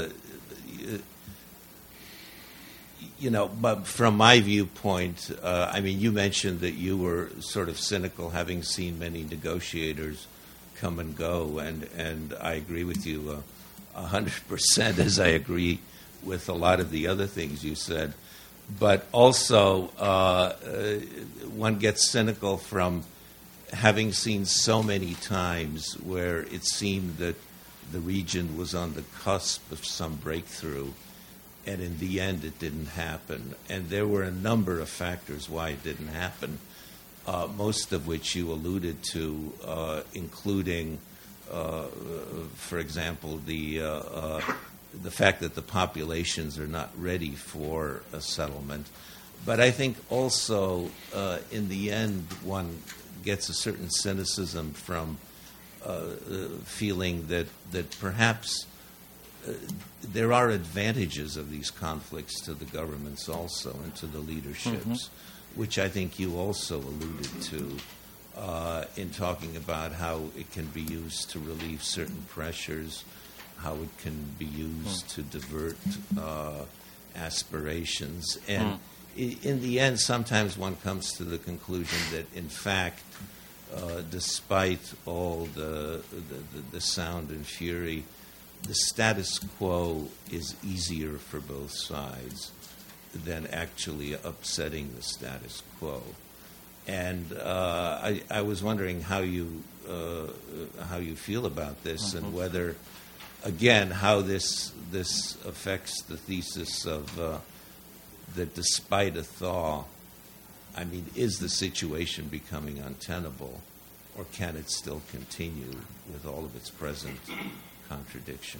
but from my viewpoint, I mean, you mentioned that you were sort of cynical, having seen many negotiators come and go, and I agree with you 100%, as I agree with a lot of the other things you said. But also, one gets cynical from having seen so many times where it seemed that the region was on the cusp of some breakthrough, and in the end it didn't happen. And there were a number of factors why it didn't happen, most of which you alluded to, including, for example, the fact that the populations are not ready for a settlement. But I think also, in the end, one gets a certain cynicism from feeling that perhaps there are advantages of these conflicts to the governments also and to the leaderships, which I think you also alluded to in talking about how it can be used to relieve certain pressures, how it can be used to divert aspirations. And in the end, sometimes one comes to the conclusion that, in fact, despite all the sound and fury, the status quo is easier for both sides than actually upsetting the status quo. And I was wondering how you feel about this, and whether, again, how this affects the thesis of that despite a thaw, I mean, is the situation becoming untenable, or can it still continue with all of its present contradictions?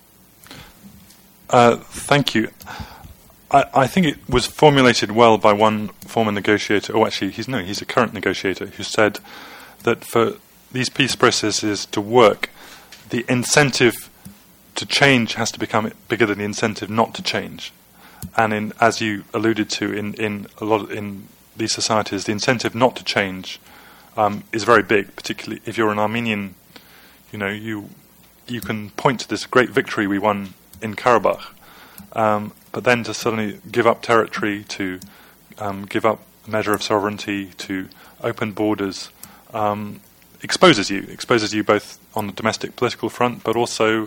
Thank you. I think it was formulated well by one former negotiator, or actually he's a current negotiator, who said that for these peace processes to work, the incentive to change has to become bigger than the incentive not to change. And as you alluded to, in these societies, the incentive not to change is very big. Particularly if you're an Armenian, you can point to this great victory we won in Karabakh, but then to suddenly give up territory, to give up a measure of sovereignty, to open borders, exposes you both on the domestic political front, but also,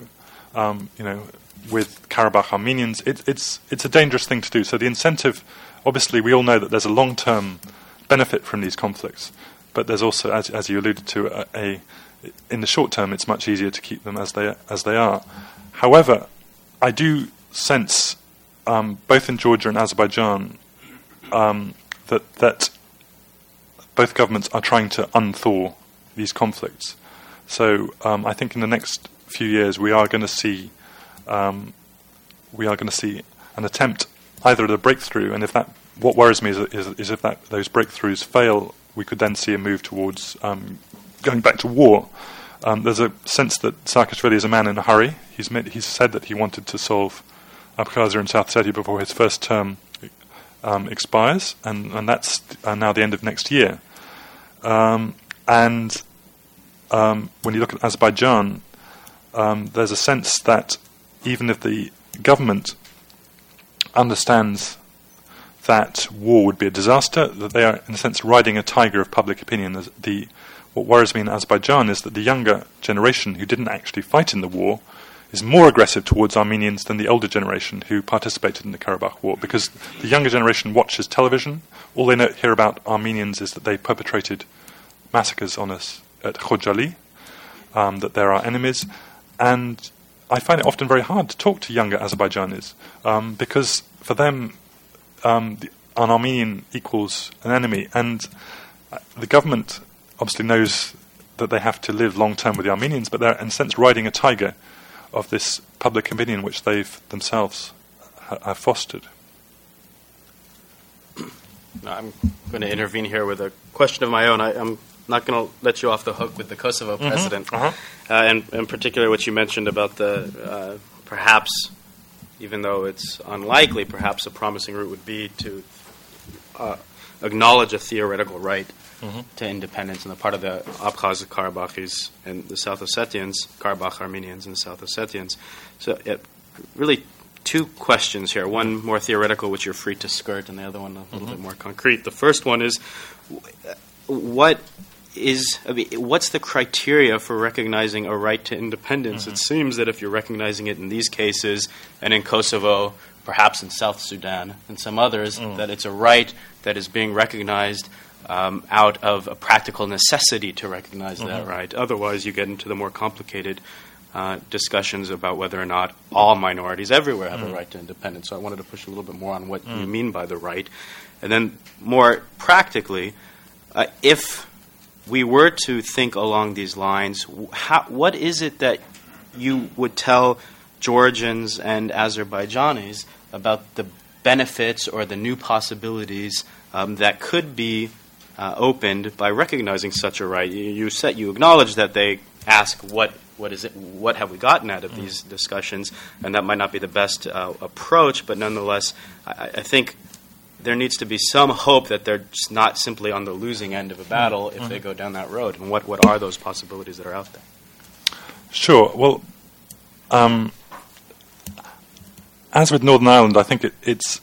with Karabakh Armenians, it's a dangerous thing to do. So the incentive, obviously, we all know that there's a long-term benefit from these conflicts, but there's also, as you alluded to, in the short term, it's much easier to keep them as they are. However, I do sense, both in Georgia and Azerbaijan, that both governments are trying to unthaw these conflicts. So I think in the next few years we are going to see an attempt either at a breakthrough, and what worries me is if those breakthroughs fail, we could then see a move towards going back to war. There's a sense that Saakashvili is a man in a hurry. He's said that he wanted to solve Abkhazia and South Ossetia before his first term expires, and that's now the end of next year. And when you look at Azerbaijan, there's a sense that even if the government understands that war would be a disaster, that they are, in a sense, riding a tiger of public opinion. What worries me in Azerbaijan is that the younger generation who didn't actually fight in the war is more aggressive towards Armenians than the older generation who participated in the Karabakh War, because the younger generation watches television. All they hear about Armenians is that they perpetrated massacres on us at Khojali, that there are enemies, and I find it often very hard to talk to younger Azerbaijanis, because for them an Armenian equals an enemy, and the government obviously knows that they have to live long term with the Armenians, but they're in a sense riding a tiger of this public opinion which they've themselves have fostered. I'm going to intervene here with a question of my own. I'm not going to let you off the hook with the Kosovo precedent, and in particular what you mentioned about the perhaps, even though it's unlikely, perhaps a promising route would be to acknowledge a theoretical right to independence on the part of the Abkhaz Karabakhis and the South Ossetians, Karabakh Armenians and the South Ossetians. So really two questions here, one more theoretical, which you're free to skirt, and the other one a little bit more concrete. The first one is, what's the criteria for recognizing a right to independence? It seems that if you're recognizing it in these cases and in Kosovo, perhaps in South Sudan and some others, that it's a right that is being recognized out of a practical necessity to recognize that right. Otherwise, you get into the more complicated discussions about whether or not all minorities everywhere have a right to independence. So I wanted to push a little bit more on what you mean by the right. And then more practically, if we were to think along these lines, what is it that you would tell Georgians and Azerbaijanis about the benefits or the new possibilities that could be opened by recognizing such a right. You acknowledge that they ask what have we gotten out of these discussions, and that might not be the best approach, but nonetheless, I think there needs to be some hope that they're just not simply on the losing end of a battle if they go down that road. And what are those possibilities that are out there? Sure. Well, as with Northern Ireland, I think it's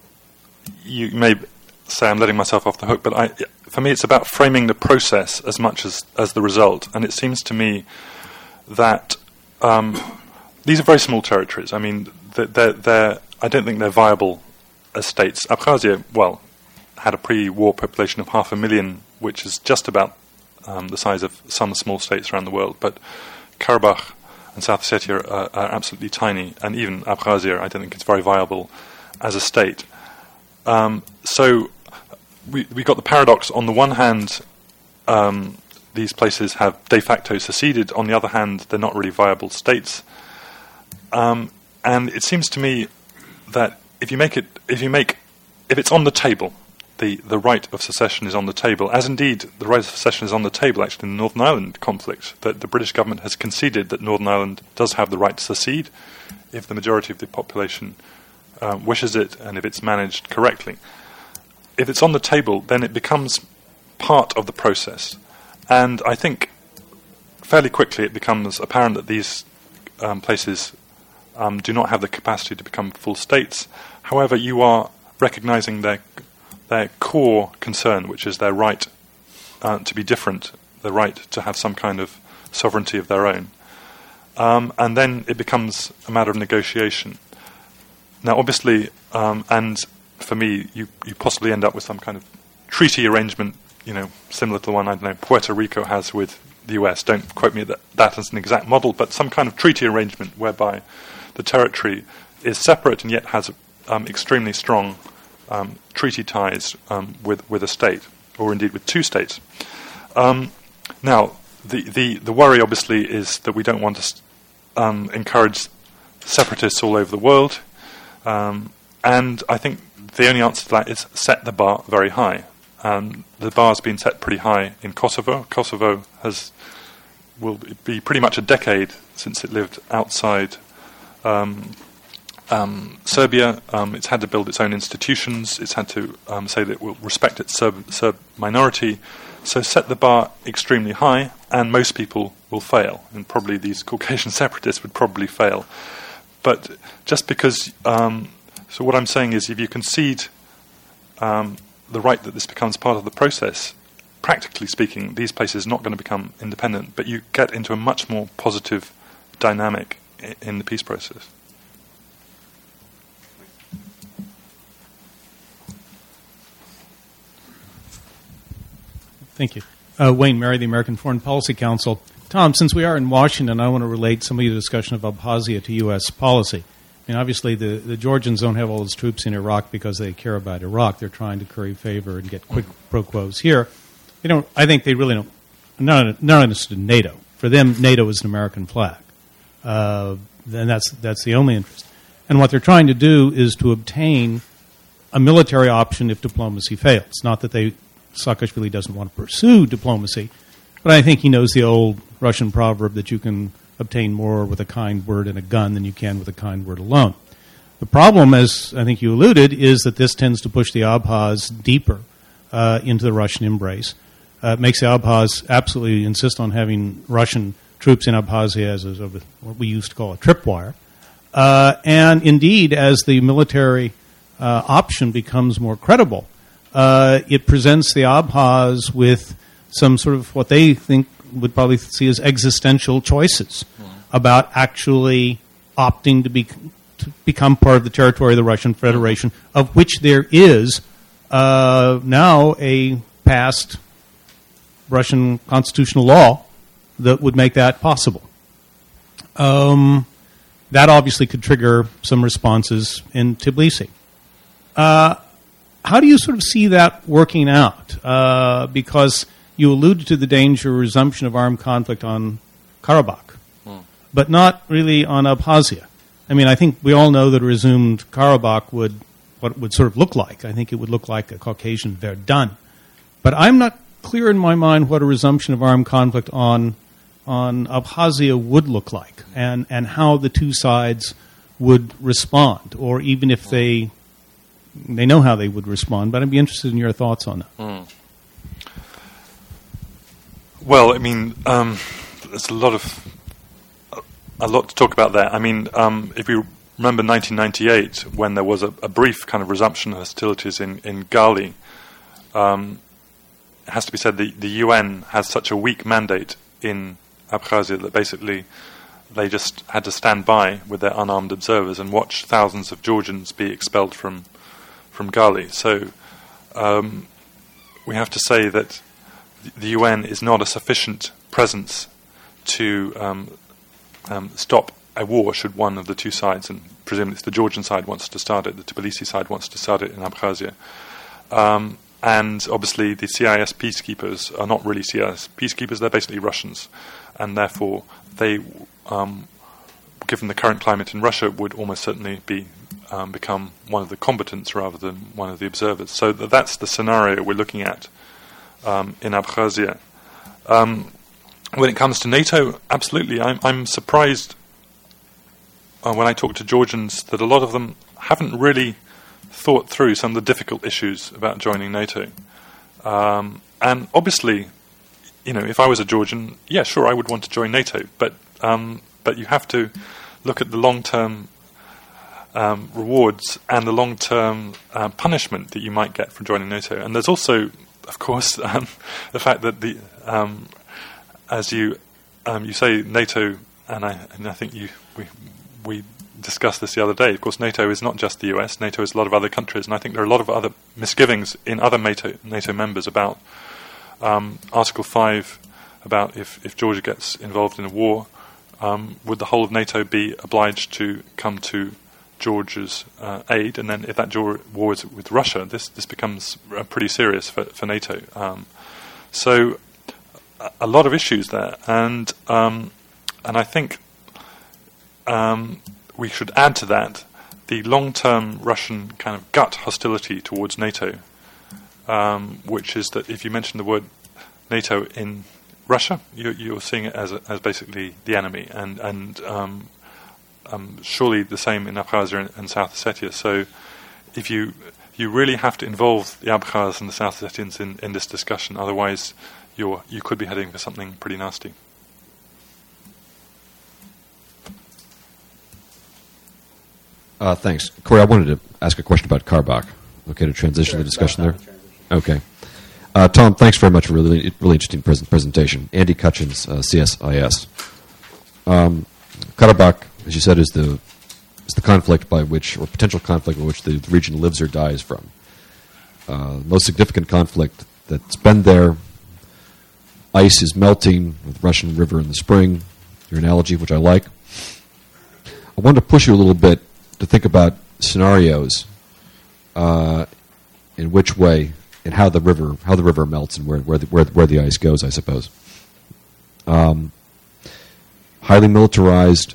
you may say I'm letting myself off the hook, but for me it's about framing the process as much as the result. And it seems to me that these are very small territories. I mean, I don't think they're viable as states. Abkhazia, had a pre-war population of 500,000, which is just about the size of some small states around the world. But Karabakh and South Ossetia are absolutely tiny, and even Abkhazia, I don't think it's very viable as a state. So we got the paradox. On the one hand, these places have de facto seceded. On the other hand, they're not really viable states. And it seems to me that if it's on the table, the right of secession is on the table, as indeed the right of secession is on the table actually in the Northern Ireland conflict, that the British government has conceded that Northern Ireland does have the right to secede if the majority of the population wishes it and if it's managed correctly. If it's on the table, then it becomes part of the process. And I think fairly quickly it becomes apparent that these places do not have the capacity to become full states. However, you are recognizing their core concern, which is their right to be different, the right to have some kind of sovereignty of their own. And then it becomes a matter of negotiation. Now, obviously, and for me, you possibly end up with some kind of treaty arrangement, similar to the one, I don't know, Puerto Rico has with the US. Don't quote me that as an exact model, but some kind of treaty arrangement whereby the territory is separate and yet has extremely strong treaty ties with a state, or indeed with two states. Now, the worry obviously is that we don't want to encourage separatists all over the world, and I think the only answer to that is set the bar very high. The bar has been set pretty high in Kosovo. Kosovo will be pretty much a decade since it lived outside Serbia. It's had to build its own institutions. It's had to say that it will respect its Serb minority. So set the bar extremely high, and most people will fail. And probably these Caucasian separatists would probably fail. But just because... so what I'm saying is if you concede the right that this becomes part of the process, practically speaking, these places are not going to become independent, but you get into a much more positive dynamic in the peace process. Thank you. Wayne Mary, the American Foreign Policy Council. Tom, since we are in Washington, I want to relate some of the discussion of Abkhazia to U.S. policy. I mean, obviously, the Georgians don't have all those troops in Iraq because they care about Iraq. They're trying to curry favor and get quick pro quos here. I think they really don't. Not interested in NATO. For them, NATO is an American flag. Then that's the only interest. And what they're trying to do is to obtain a military option if diplomacy fails. Not that Saakashvili doesn't want to pursue diplomacy, but I think he knows the old Russian proverb that you can obtain more with a kind word and a gun than you can with a kind word alone. The problem, as I think you alluded, is that this tends to push the Abkhaz deeper into the Russian embrace. It makes the Abkhaz absolutely insist on having Russian troops in Abkhazia as what we used to call a tripwire. And indeed, as the military option becomes more credible, it presents the Abkhaz with some sort of what they think would probably see as existential choices about actually opting to become part of the territory of the Russian Federation, of which there is now a passed Russian constitutional law that would make that possible. That obviously could trigger some responses in Tbilisi. How do you sort of see that working out? Because you alluded to the danger of resumption of armed conflict on Karabakh, but not really on Abkhazia. I mean, I think we all know that a resumed Karabakh would sort of look like. I think it would look like a Caucasian Verdun. But I'm not clear in my mind what a resumption of armed conflict on Abkhazia would look like, and how the two sides would respond, or even if they know how they would respond. But I'd be interested in your thoughts on that. Well, I mean, there's a lot to talk about there. I mean, if you remember 1998, when there was a brief kind of resumption of hostilities in Gali, it has to be said the UN has such a weak mandate in Abkhazia that basically they just had to stand by with their unarmed observers and watch thousands of Georgians be expelled from Gali. So we have to say that the UN is not a sufficient presence to stop a war should one of the two sides, and presumably it's the Georgian side wants to start it, the Tbilisi side wants to start it in Abkhazia. And obviously the CIS peacekeepers are not really CIS peacekeepers, they're basically Russians. And therefore they, given the current climate in Russia, would almost certainly become one of the combatants rather than one of the observers. So that's the scenario we're looking at in Abkhazia. When it comes to NATO, absolutely, I'm surprised when I talk to Georgians that a lot of them haven't really thought through some of the difficult issues about joining NATO. And obviously, if I was a Georgian, yeah, sure, I would want to join NATO, but you have to look at the long-term rewards and the long-term punishment that you might get from joining NATO. And there's also, of course, the fact that as you say, NATO, and I think we discussed this the other day. Of course, NATO is not just the US. NATO is a lot of other countries, and I think there are a lot of other misgivings in other NATO members about Article 5, about if Georgia gets involved in a war, would the whole of NATO be obliged to come to Georgia's aid? And then if that war is with Russia, this becomes pretty serious for NATO. So a lot of issues there, and I think we should add to that the long-term Russian kind of gut hostility towards NATO, which is that if you mention the word NATO in Russia, you're seeing it as basically the enemy, and surely the same in Abkhazia and South Ossetia. So if you really have to involve the Abkhaz and the South Ossetians in this discussion, otherwise you could be heading for something pretty nasty. Thanks. Corey, I wanted to ask a question about Karabakh. Okay, to transition the discussion there? Okay. Tom, thanks very much for a really interesting presentation. Andy Cutchins, CSIS. Karabakh, as you said, is the conflict by which, or potential conflict by which the region lives or dies from. Most significant conflict that's been there. Ice is melting with the Russian River in the spring. Your analogy, which I like. I wanted to push you a little bit to think about scenarios in which way and how the river melts and where the ice goes, I suppose. Highly militarized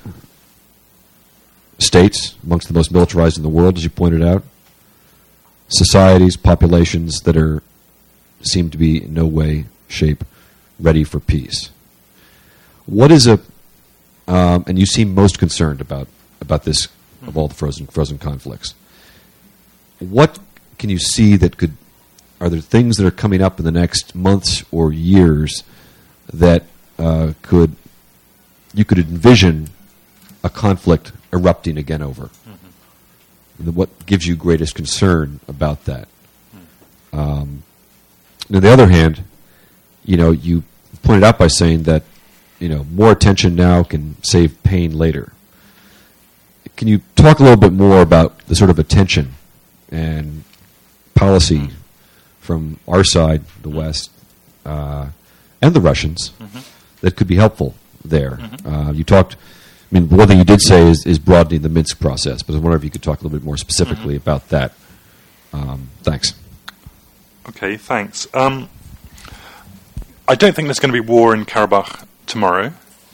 states, amongst the most militarized in the world, as you pointed out. Societies, populations that seem to be in no way, shape, ready for peace. What is and you seem most concerned about this of all the frozen conflicts. What can you see are there things that are coming up in the next months or years that you could envision a conflict erupting again over? Mm-hmm. What gives you greatest concern about that? On the other hand, you pointed out by saying that more attention now can save pain later. Can you talk a little bit more about the sort of attention and policy from our side, the West, and the Russians, that could be helpful there? You talked, one thing you did say is broadening the Minsk process, but I wonder if you could talk a little bit more specifically about that. Thanks. Okay, thanks. I don't think there's going to be war in Karabakh tomorrow.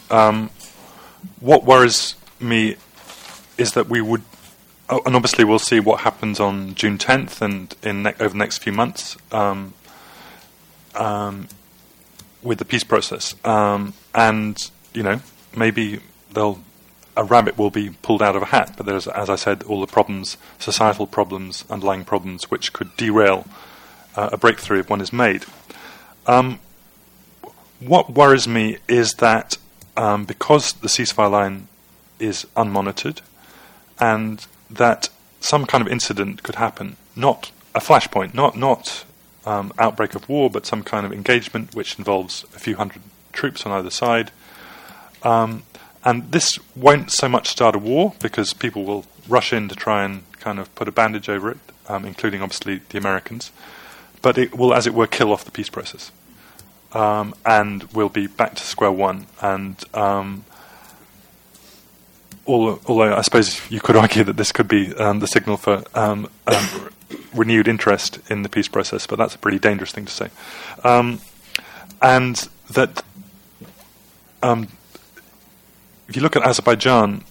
What worries me is that we would, and obviously we'll see what happens on June 10th and over the next few months. with the peace process, and maybe a rabbit will be pulled out of a hat. But there's, as I said, all the problems, societal problems, underlying problems, which could derail a breakthrough if one is made. What worries me is that because the ceasefire line is unmonitored, and that some kind of incident could happen, not a flashpoint, not outbreak of war, but some kind of engagement which involves a few hundred troops on either side. And this won't so much start a war, because people will rush in to try and kind of put a bandage over it, including obviously the Americans. But it will, as it were, kill off the peace process. And we'll be back to square one. And although I suppose you could argue that this could be the signal for renewed interest in the peace process, but that's a pretty dangerous thing to say. And that if you look at Azerbaijan,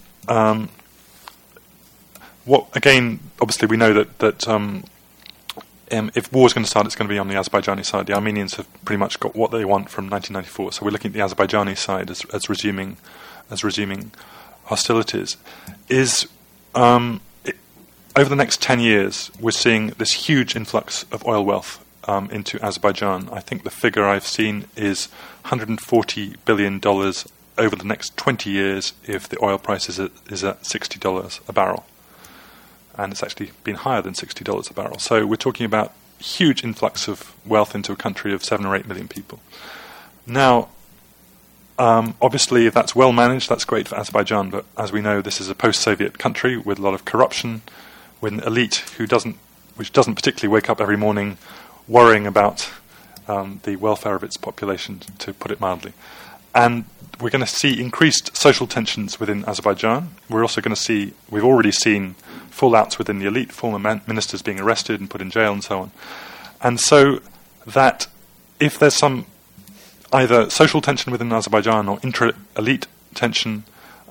obviously we know that if war is going to start, it's going to be on the Azerbaijani side. The Armenians have pretty much got what they want from 1994, so we're looking at the Azerbaijani side as resuming hostilities. Over the next 10 years, we're seeing this huge influx of oil wealth into Azerbaijan. I think the figure I've seen is $140 billion over the next 20 years if the oil price is at $60 a barrel. And it's actually been higher than $60 a barrel. So we're talking about huge influx of wealth into a country of 7 or 8 million people. Now, obviously, if that's well managed, that's great for Azerbaijan. But as we know, this is a post-Soviet country with a lot of corruption, with an elite which doesn't particularly wake up every morning worrying about the welfare of its population, to put it mildly. And we're going to see increased social tensions within Azerbaijan. We're also going to see, we've already seen fallouts within the elite, former ministers being arrested and put in jail and so on. And so that if there's some either social tension within Azerbaijan or intra-elite tension,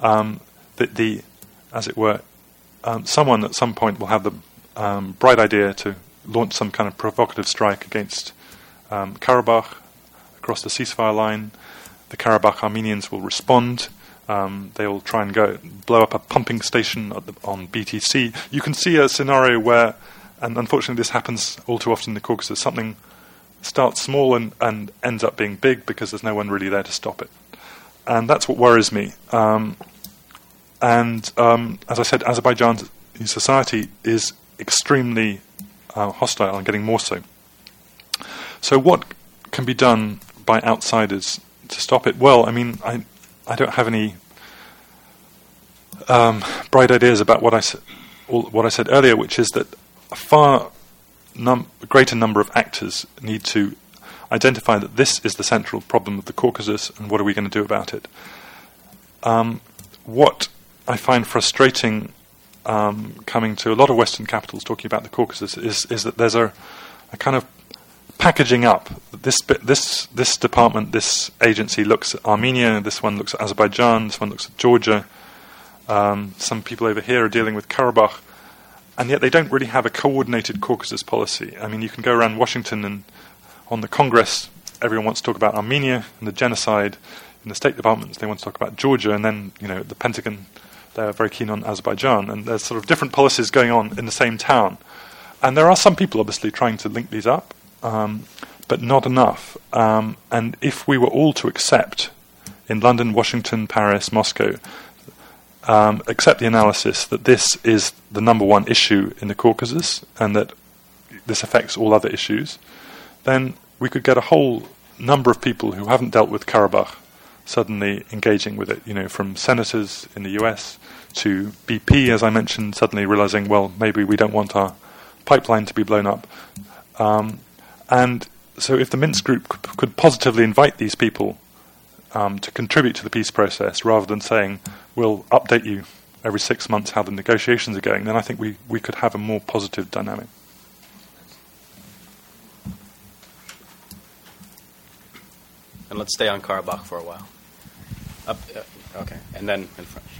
as it were, someone at some point will have the bright idea to launch some kind of provocative strike against Karabakh across the ceasefire line. The Karabakh Armenians will respond. They will try and blow up a pumping station on BTC. You can see a scenario where, and unfortunately this happens all too often in the Caucasus, something starts small and ends up being big because there's no one really there to stop it. And that's what worries me. As I said, Azerbaijan's society is extremely hostile and getting more so. So what can be done by outsiders to stop it? Well, I mean, I don't have any bright ideas about what I said earlier, which is that a far greater number of actors need to identify that this is the central problem of the Caucasus, and what are we going to do about it? What I find frustrating coming to a lot of Western capitals talking about the Caucasus is that there's a kind of packaging up. This department, this agency looks at Armenia, this one looks at Azerbaijan, this one looks at Georgia. Some people over here are dealing with Karabakh, and yet they don't really have a coordinated Caucasus policy. I mean, you can go around Washington and on the Congress, everyone wants to talk about Armenia and the genocide. In the State Departments, they want to talk about Georgia, and then, the Pentagon, they're very keen on Azerbaijan. And there's sort of different policies going on in the same town. And there are some people, obviously, trying to link these up, but not enough. And if we were all to accept, in London, Washington, Paris, Moscow, accept the analysis that this is the number one issue in the Caucasus, and that this affects all other issues, then we could get a whole number of people who haven't dealt with Karabakh suddenly engaging with it, from senators in the US to BP, as I mentioned, suddenly realizing, well, maybe we don't want our pipeline to be blown up. And so if the Minsk group could positively invite these people to contribute to the peace process, rather than saying, we'll update you every 6 months how the negotiations are going, then I think we could have a more positive dynamic. And let's stay on Karabakh for a while. Okay, and then in front,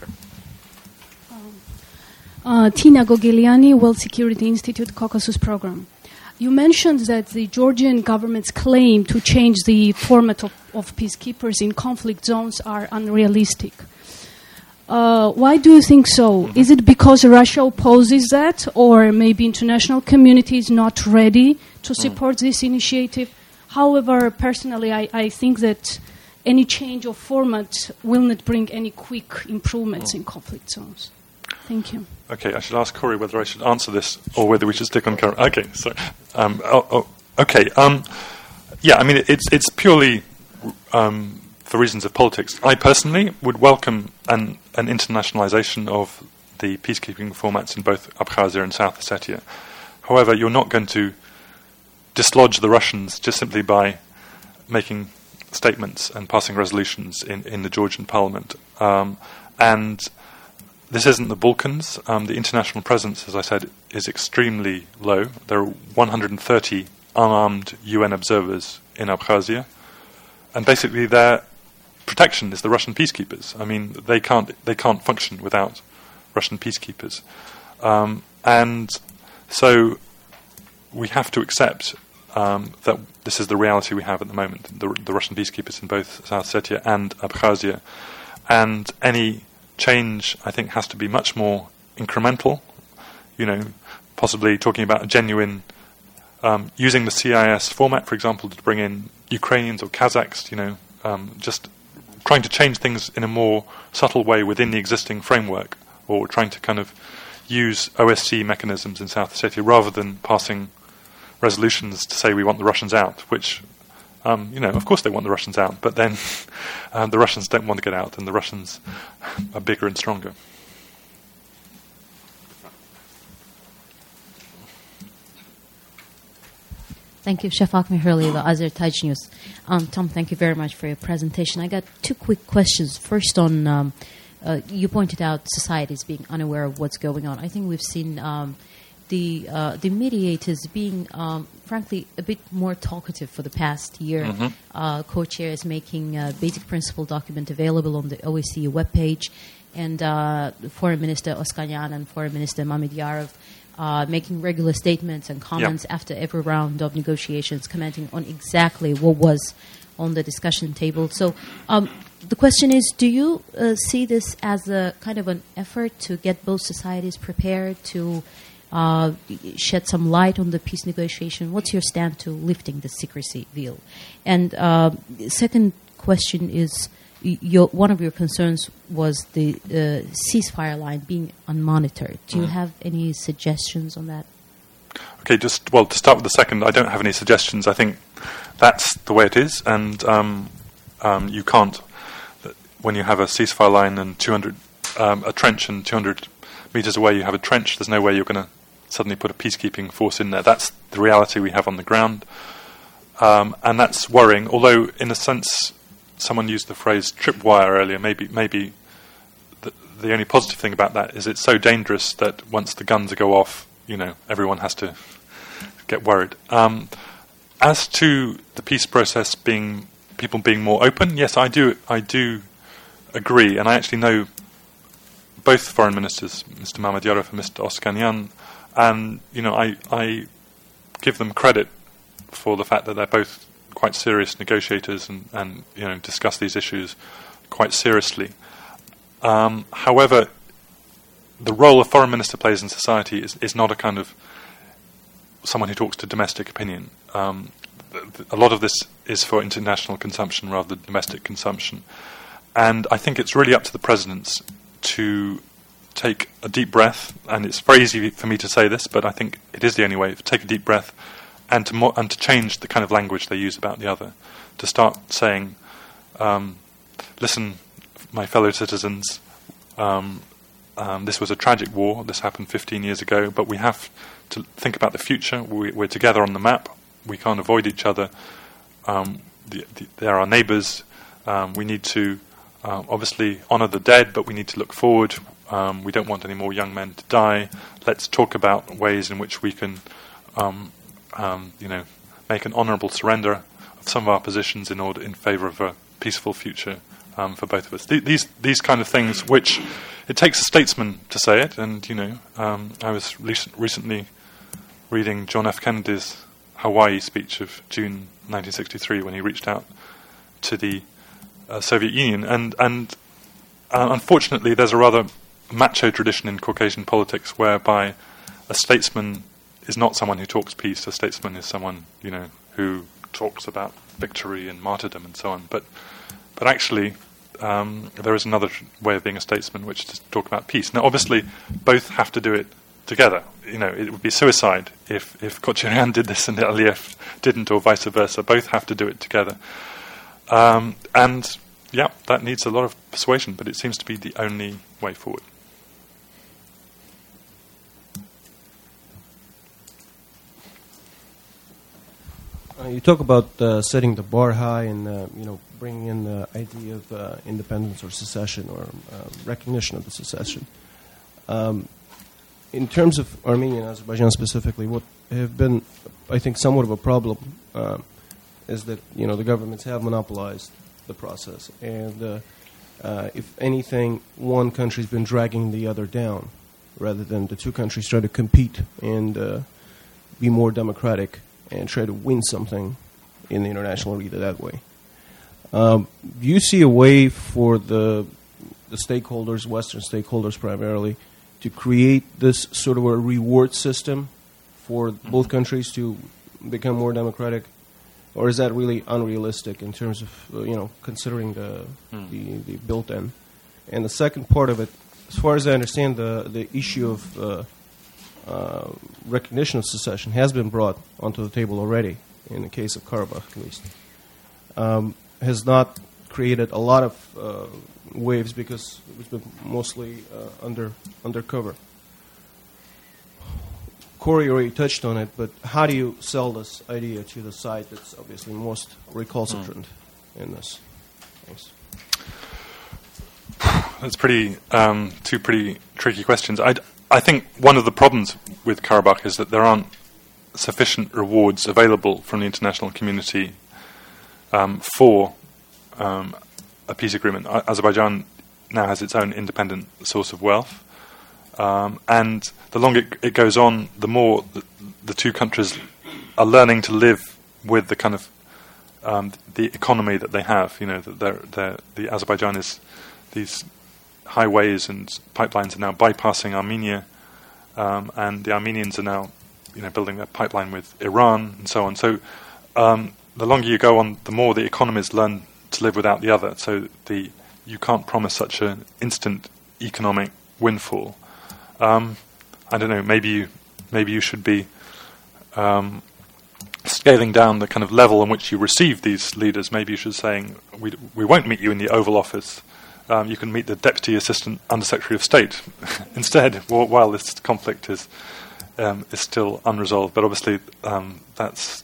sure. Tina Gogeliani, World Security Institute Caucasus Program. You mentioned that the Georgian government's claim to change the format of peacekeepers in conflict zones are unrealistic. Why do you think so? Is it because Russia opposes that, or maybe international community is not ready to support this initiative? However, personally, I think that any change of format will not bring any quick improvements in conflict zones. Thank you. Okay, I should ask Corey whether I should answer this or whether we should stick on current. Okay, so okay. Yeah, I mean it's purely for reasons of politics. I personally would welcome an internationalization of the peacekeeping formats in both Abkhazia and South Ossetia. However, you're not going to dislodge the Russians just simply by making statements and passing resolutions in the Georgian parliament. And this isn't the Balkans. The international presence, as I said, is extremely low. There are 130 unarmed UN observers in Abkhazia, and basically their protection is the Russian peacekeepers. I mean, they can't function without Russian peacekeepers, and so we have to accept that this is the reality we have at the moment. The Russian peacekeepers in both South Ossetia and Abkhazia, and any change, I think, has to be much more incremental. You know, possibly talking about a genuine, using the CIS format, for example, to bring in Ukrainians or Kazakhs. You know, just trying to change things in a more subtle way within the existing framework, or trying to kind of use OSCE mechanisms in South Ossetia rather than passing resolutions to say we want the Russians out, which, you know, of course they want the Russians out, but then the Russians don't want to get out, and the Russians are bigger and stronger. Thank you, Shafak Meherlieva, Azer Taj News. Tom, thank you very much for your presentation. I got two quick questions. First on, you pointed out societies being unaware of what's going on. I think we've seen the mediators being, frankly, a bit more talkative for the past year. Mm-hmm. Co-chair is making a basic principle document available on the OSCE webpage, and Foreign Minister Oskanyan and Foreign Minister Mamedyarov making regular statements and comments after every round of negotiations, commenting on exactly what was on the discussion table. So the question is, do you see this as a kind of an effort to get both societies prepared to shed some light on the peace negotiation? What's your stand to lifting the secrecy veil? And second question is, one of your concerns was the ceasefire line being unmonitored. Do you have any suggestions on that? Okay, to start with the second, I don't have any suggestions. I think that's the way it is, and you can't, when you have a ceasefire line and a trench and 200 meters away you have a trench, there's no way you're going to suddenly put a peacekeeping force in there. That's the reality we have on the ground, and that's worrying, although in a sense someone used the phrase tripwire earlier. Maybe the only positive thing about that is it's so dangerous that once the guns go off, you know, everyone has to get worried. As to the peace process people being more open, yes, I do agree, and I actually know both foreign ministers, Mr. Mamedyarov and Mr. Oskanyan, and you know, I give them credit for the fact that they're both quite serious negotiators and you know, discuss these issues quite seriously. However, the role a foreign minister plays in society is not a kind of someone who talks to domestic opinion. A lot of this is for international consumption rather than domestic consumption. And I think it's really up to the presidents to take a deep breath, and it's very easy for me to say this, but I think it is the only way, to take a deep breath and to change the kind of language they use about the other, to start saying, listen, my fellow citizens, this was a tragic war, this happened 15 years ago, but we have to think about the future. We're together on the map, we can't avoid each other, they're our neighbours, we need to obviously honour the dead, but we need to look forward. We don't want any more young men to die. Let's talk about ways in which we can make an honourable surrender of some of our positions in favour of a peaceful future for both of us. These kind of things, which it takes a statesman to say it, and you know, I was recently reading John F. Kennedy's Hawaii speech of June 1963 when he reached out to the Soviet Union. And unfortunately, there's a rather macho tradition in Caucasian politics whereby a statesman is not someone who talks peace. A statesman is someone, who talks about victory and martyrdom and so on. But actually, there is another way of being a statesman, which is to talk about peace. Now, obviously, both have to do it together. It would be suicide if Kocharian did this and Aliyev didn't, or vice versa. Both have to do it together. And yeah, that needs a lot of persuasion, but it seems to be the only way forward. You talk about setting the bar high and bringing in the idea of independence or secession or recognition of the secession. In terms of Armenia and Azerbaijan specifically, what have been, I think, somewhat of a problem is that the governments have monopolized the process, and if anything, one country's been dragging the other down, rather than the two countries try to compete and be more democratic and try to win something in the international arena that way. Do you see a way for the stakeholders, Western stakeholders primarily, to create this sort of a reward system for both countries to become more democratic? Or is that really unrealistic in terms of, considering the built-in? And the second part of it, as far as I understand, the issue of recognition of secession has been brought onto the table already, in the case of Karabakh at least. Has not created a lot of waves because it's been mostly undercover. Corey already touched on it, but how do you sell this idea to the side that's obviously most recalcitrant in this? Thanks. That's two pretty tricky questions. I think one of the problems with Karabakh is that there aren't sufficient rewards available from the international community for a peace agreement. Azerbaijan now has its own independent source of wealth, and the longer it goes on, the more the two countries are learning to live with the kind of the economy that they have. The Azerbaijan is these highways and pipelines are now bypassing Armenia, and the Armenians are now, building a pipeline with Iran and so on. So the longer you go on, the more the economies learn to live without the other. So you can't promise such an instant economic windfall. I don't know. Maybe you should be scaling down the kind of level on which you receive these leaders. Maybe you should saying we won't meet you in the Oval Office. You can meet the Deputy Assistant Undersecretary of State instead, while this conflict is still unresolved. But obviously, that's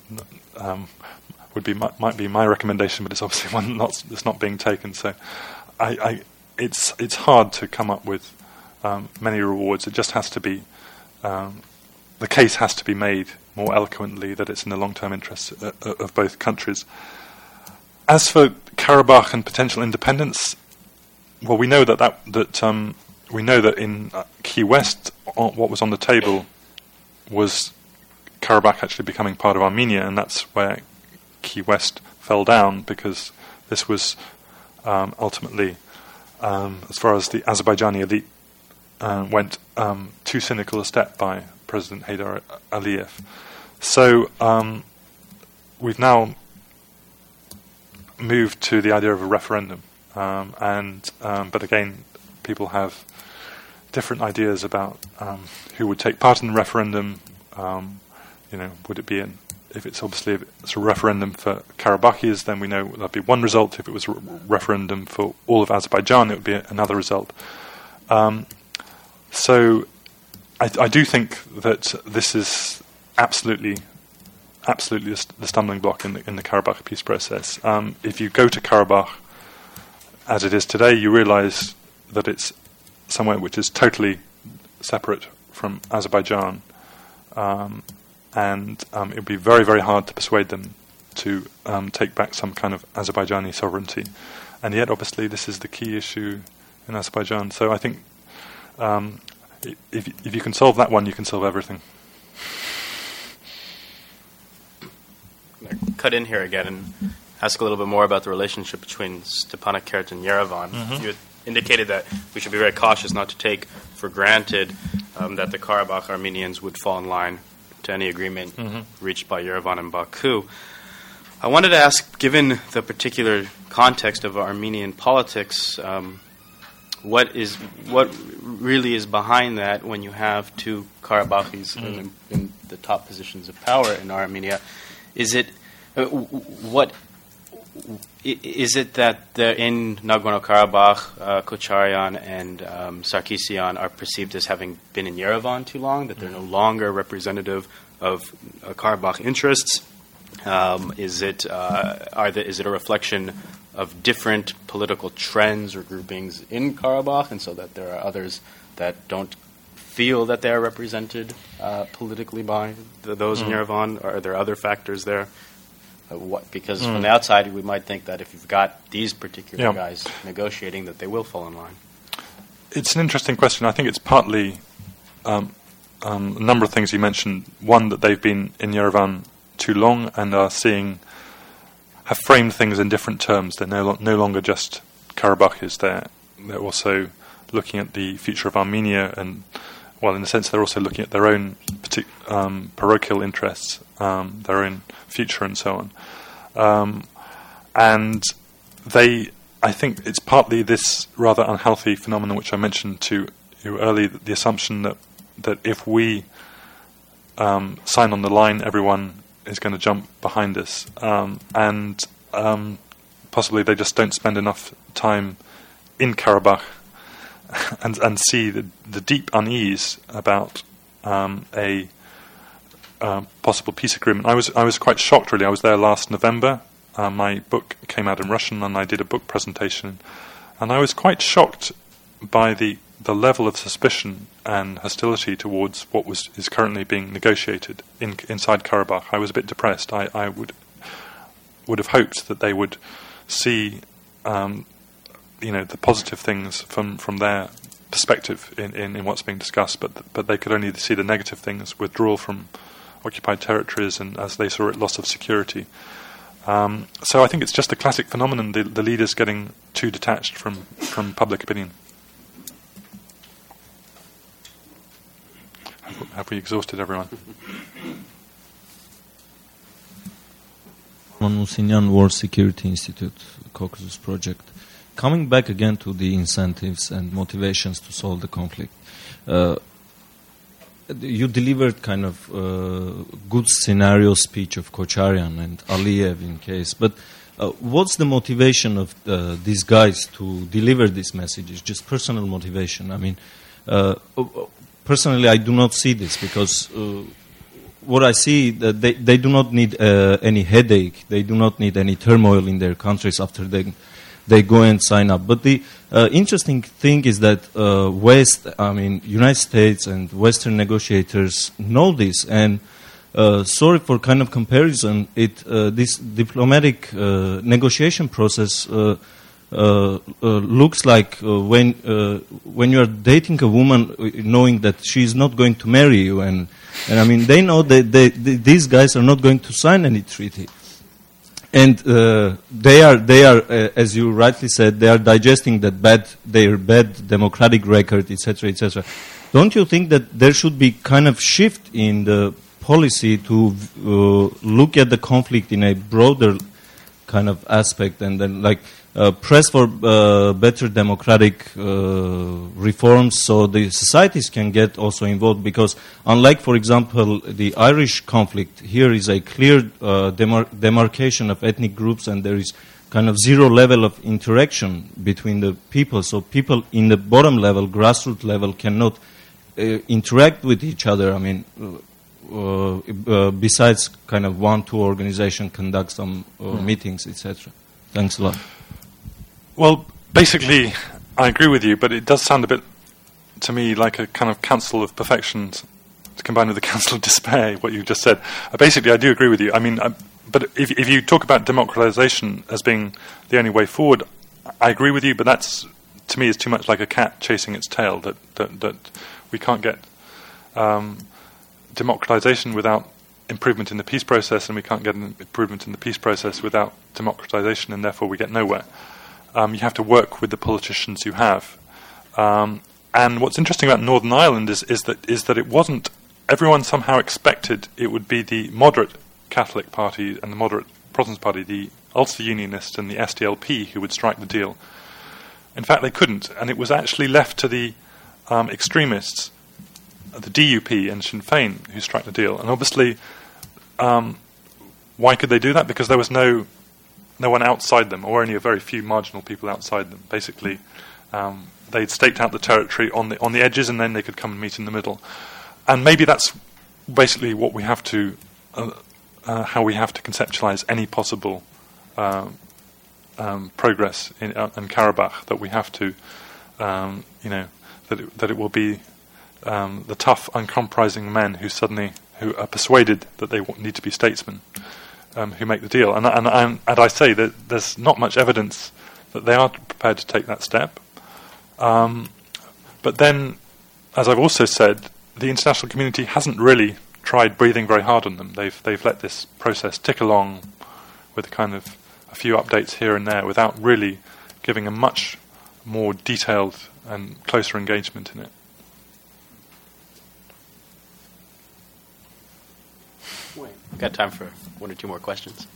might be my recommendation, but it's obviously one that's not being taken. So, it's hard to come up with many rewards. It just has to be the case has to be made more eloquently that it's in the long-term interests of both countries. As for Karabakh and potential independence, well, we know that in Key West, what was on the table was Karabakh actually becoming part of Armenia, and that's where Key West fell down, because this was ultimately, as far as the Azerbaijani elite went, too cynical a step by President Heydar Aliyev. So we've now moved to the idea of a referendum. But again, people have different ideas about who would take part in the referendum. Would it be if it's obviously a referendum for Karabakhis, then we know there'll be one result. If it was a referendum for all of Azerbaijan, it would be another result. So I do think that this is absolutely the stumbling block in the Karabakh peace process. If you go to Karabakh as it is today, you realize that it's somewhere which is totally separate from Azerbaijan, and it would be very, very hard to persuade them to take back some kind of Azerbaijani sovereignty. And yet, obviously, this is the key issue in Azerbaijan. So I think if you can solve that one, you can solve everything. cut in here again and ask a little bit more about the relationship between Stepanakert and Yerevan. You had indicated that we should be very cautious not to take for granted that the Karabakh Armenians would fall in line to any agreement reached by Yerevan and Baku. I wanted to ask, given the particular context of Armenian politics, what really is behind that when you have two Karabakhis in the top positions of power in Armenia? Is it that in Nagorno-Karabakh, Kocharyan and Sarkisyan are perceived as having been in Yerevan too long, that they're no longer representative of Karabakh interests? Is it a reflection of different political trends or groupings in Karabakh, and so that there are others that don't feel that they are represented politically by those in Yerevan? Or are there other factors there? Because from the outside, we might think that if you've got these particular guys negotiating, that they will fall in line. It's an interesting question. I think it's partly a number of things you mentioned. One, that they've been in Yerevan too long and have framed things in different terms. They're no longer just Karabakhis. They're also looking at the future of Armenia, and in a sense, they're also looking at their own parochial interests, their own future, and so on. And I think it's partly this rather unhealthy phenomenon which I mentioned to you earlier, the assumption that if we sign on the line, everyone is going to jump behind us, and possibly they just don't spend enough time in Karabakh and see the deep unease about a possible peace agreement. I was quite shocked, really. I was there last November. My book came out in Russian, and I did a book presentation, and I was quite shocked by the level of suspicion and hostility towards what is currently being negotiated inside Karabakh. I was a bit depressed. I would have hoped that they would see the positive things from their perspective in what's being discussed, but they could only see the negative things: withdrawal from occupied territories, and, as they saw it, loss of security. So I think it's just a classic phenomenon: the leaders getting too detached from public opinion. Have we exhausted everyone? Manusinian World Security Institute, Caucasus Project. Coming back again to the incentives and motivations to solve the conflict, you delivered kind of good scenario speech of Kocharyan and Aliyev in case, but what's the motivation of these guys to deliver these messages? Just personal motivation. I mean, personally, I do not see this because what I see, that they do not need any headache. They do not need any turmoil in their countries after they go and sign up. But the interesting thing is that United States and Western negotiators know this. And sorry for kind of comparison, this diplomatic negotiation process looks like when you are dating a woman, knowing that she is not going to marry you, and I mean they know that these guys are not going to sign any treaty, and they are as you rightly said, they are digesting their bad democratic record, etc., etc. Don't you think that there should be kind of shift in the policy to look at the conflict in a broader kind of aspect, and then press for better democratic reforms so the societies can get also involved? Because unlike, for example, the Irish conflict, here is a clear demarcation of ethnic groups, and there is kind of zero level of interaction between the people. So people in the bottom level, grassroots level, cannot interact with each other. I mean, besides kind of 1-2 organization conduct some meetings, etc. Thanks a lot. Well, basically, I agree with you, but it does sound a bit, to me, like a kind of council of perfection combined with a council of despair, what you just said. Basically, I do agree with you. I mean, but if you talk about democratization as being the only way forward, I agree with you, but that's, to me, is too much like a cat chasing its tail, that we can't get democratization without improvement in the peace process, and we can't get an improvement in the peace process without democratization, and therefore we get nowhere. You have to work with the politicians you have. And what's interesting about Northern Ireland is that it wasn't. Everyone somehow expected it would be the moderate Catholic Party and the moderate Protestant Party, the Ulster Unionists and the SDLP, who would strike the deal. In fact, they couldn't, and it was actually left to the extremists, the DUP and Sinn Féin, who struck the deal. And obviously, why could they do that? Because there was no one outside them, or only a very few marginal people outside them. Basically, they'd staked out the territory on the edges, and then they could come and meet in the middle. And maybe that's basically what we have to, how we have to conceptualize any possible progress in Karabakh. That we have to, that it will be the tough, uncompromising men who are persuaded that they need to be statesmen, who make the deal. And I say that there's not much evidence that they are prepared to take that step. But then, as I've also said, the international community hasn't really tried breathing very hard on them. They've let this process tick along with kind of a few updates here and there without really giving a much more detailed and closer engagement in it. We've got time for one or two more questions.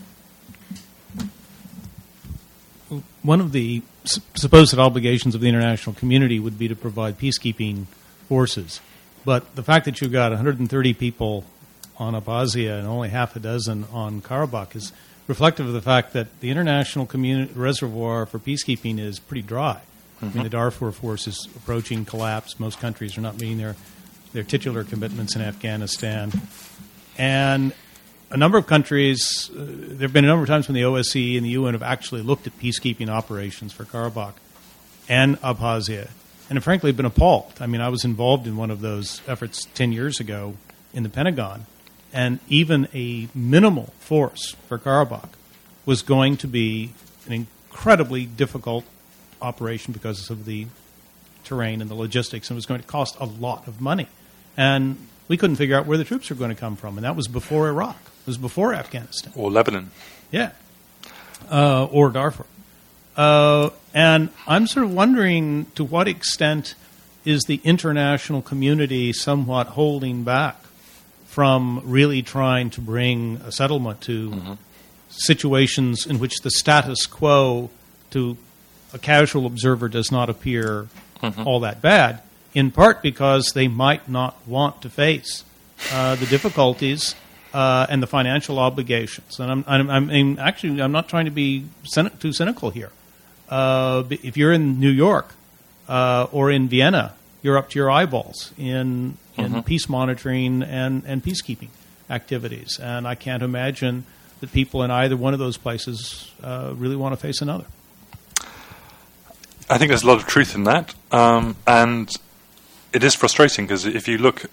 One of the supposed obligations of the international community would be to provide peacekeeping forces. But the fact that you've got 130 people on Abkhazia and only half a dozen on Karabakh is reflective of the fact that the international community reservoir for peacekeeping is pretty dry. I mean, the Darfur force is approaching collapse. Most countries are not meeting their titular commitments in Afghanistan. And a number of countries, there have been a number of times when the OSCE and the UN have actually looked at peacekeeping operations for Karabakh and Abkhazia, and have frankly been appalled. I mean, I was involved in one of those efforts 10 years ago in the Pentagon, and even a minimal force for Karabakh was going to be an incredibly difficult operation because of the terrain and the logistics, and it was going to cost a lot of money. And we couldn't figure out where the troops were going to come from, and that was before Iraq. It was before Afghanistan. Or Lebanon. Yeah. Or Darfur. And I'm sort of wondering to what extent is the international community somewhat holding back from really trying to bring a settlement to situations in which the status quo to a casual observer does not appear all that bad, in part because they might not want to face the difficulties and the financial obligations. And I'm not trying to be too cynical here. If you're in New York or in Vienna, you're up to your eyeballs in peace monitoring and peacekeeping activities. And I can't imagine that people in either one of those places really want to face another. I think there's a lot of truth in that. And it is frustrating because if you look,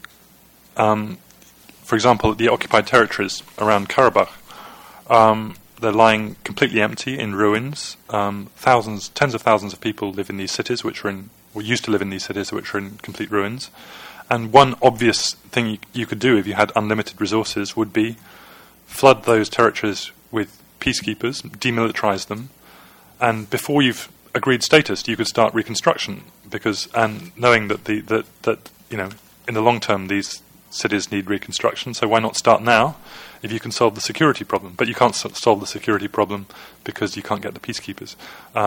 for example, at the occupied territories around Karabakh, they're lying completely empty in ruins. Tens of thousands of people live in these cities, used to live in these cities, which are in complete ruins. And one obvious thing you could do if you had unlimited resources would be flood those territories with peacekeepers, demilitarize them, and before you've agreed status, you could start reconstruction. And knowing that in the long term these cities need reconstruction, so why not start now if you can solve the security problem? But you can't solve the security problem because you can't get the peacekeepers.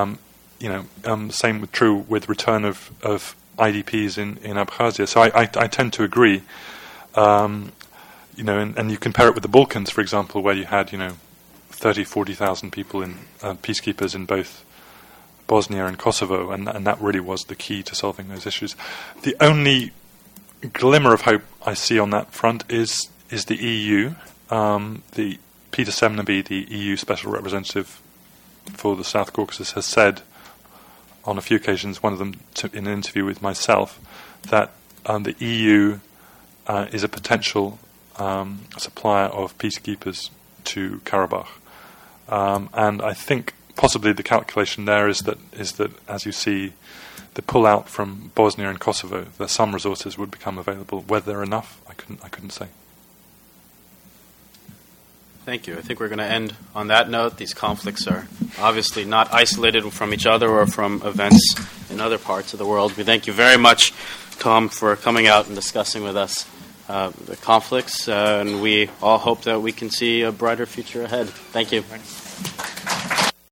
Same true with return of IDPs in Abkhazia. So I tend to agree. And you compare it with the Balkans, for example, where you had 30,000, 40,000 people in peacekeepers in both Bosnia and Kosovo, and that really was the key to solving those issues. The only glimmer of hope I see on that front is the EU. The Peter Semneby, the EU Special Representative for the South Caucasus, has said on a few occasions, one of them in an interview with myself, that the EU is a potential supplier of peacekeepers to Karabakh. And I think possibly the calculation there is that as you see the pull-out from Bosnia and Kosovo, that some resources would become available. Whether they're enough, I couldn't say. Thank you. I think we're going to end on that note. These conflicts are obviously not isolated from each other or from events in other parts of the world. We thank you very much, Tom, for coming out and discussing with us the conflicts, and we all hope that we can see a brighter future ahead. Thank you.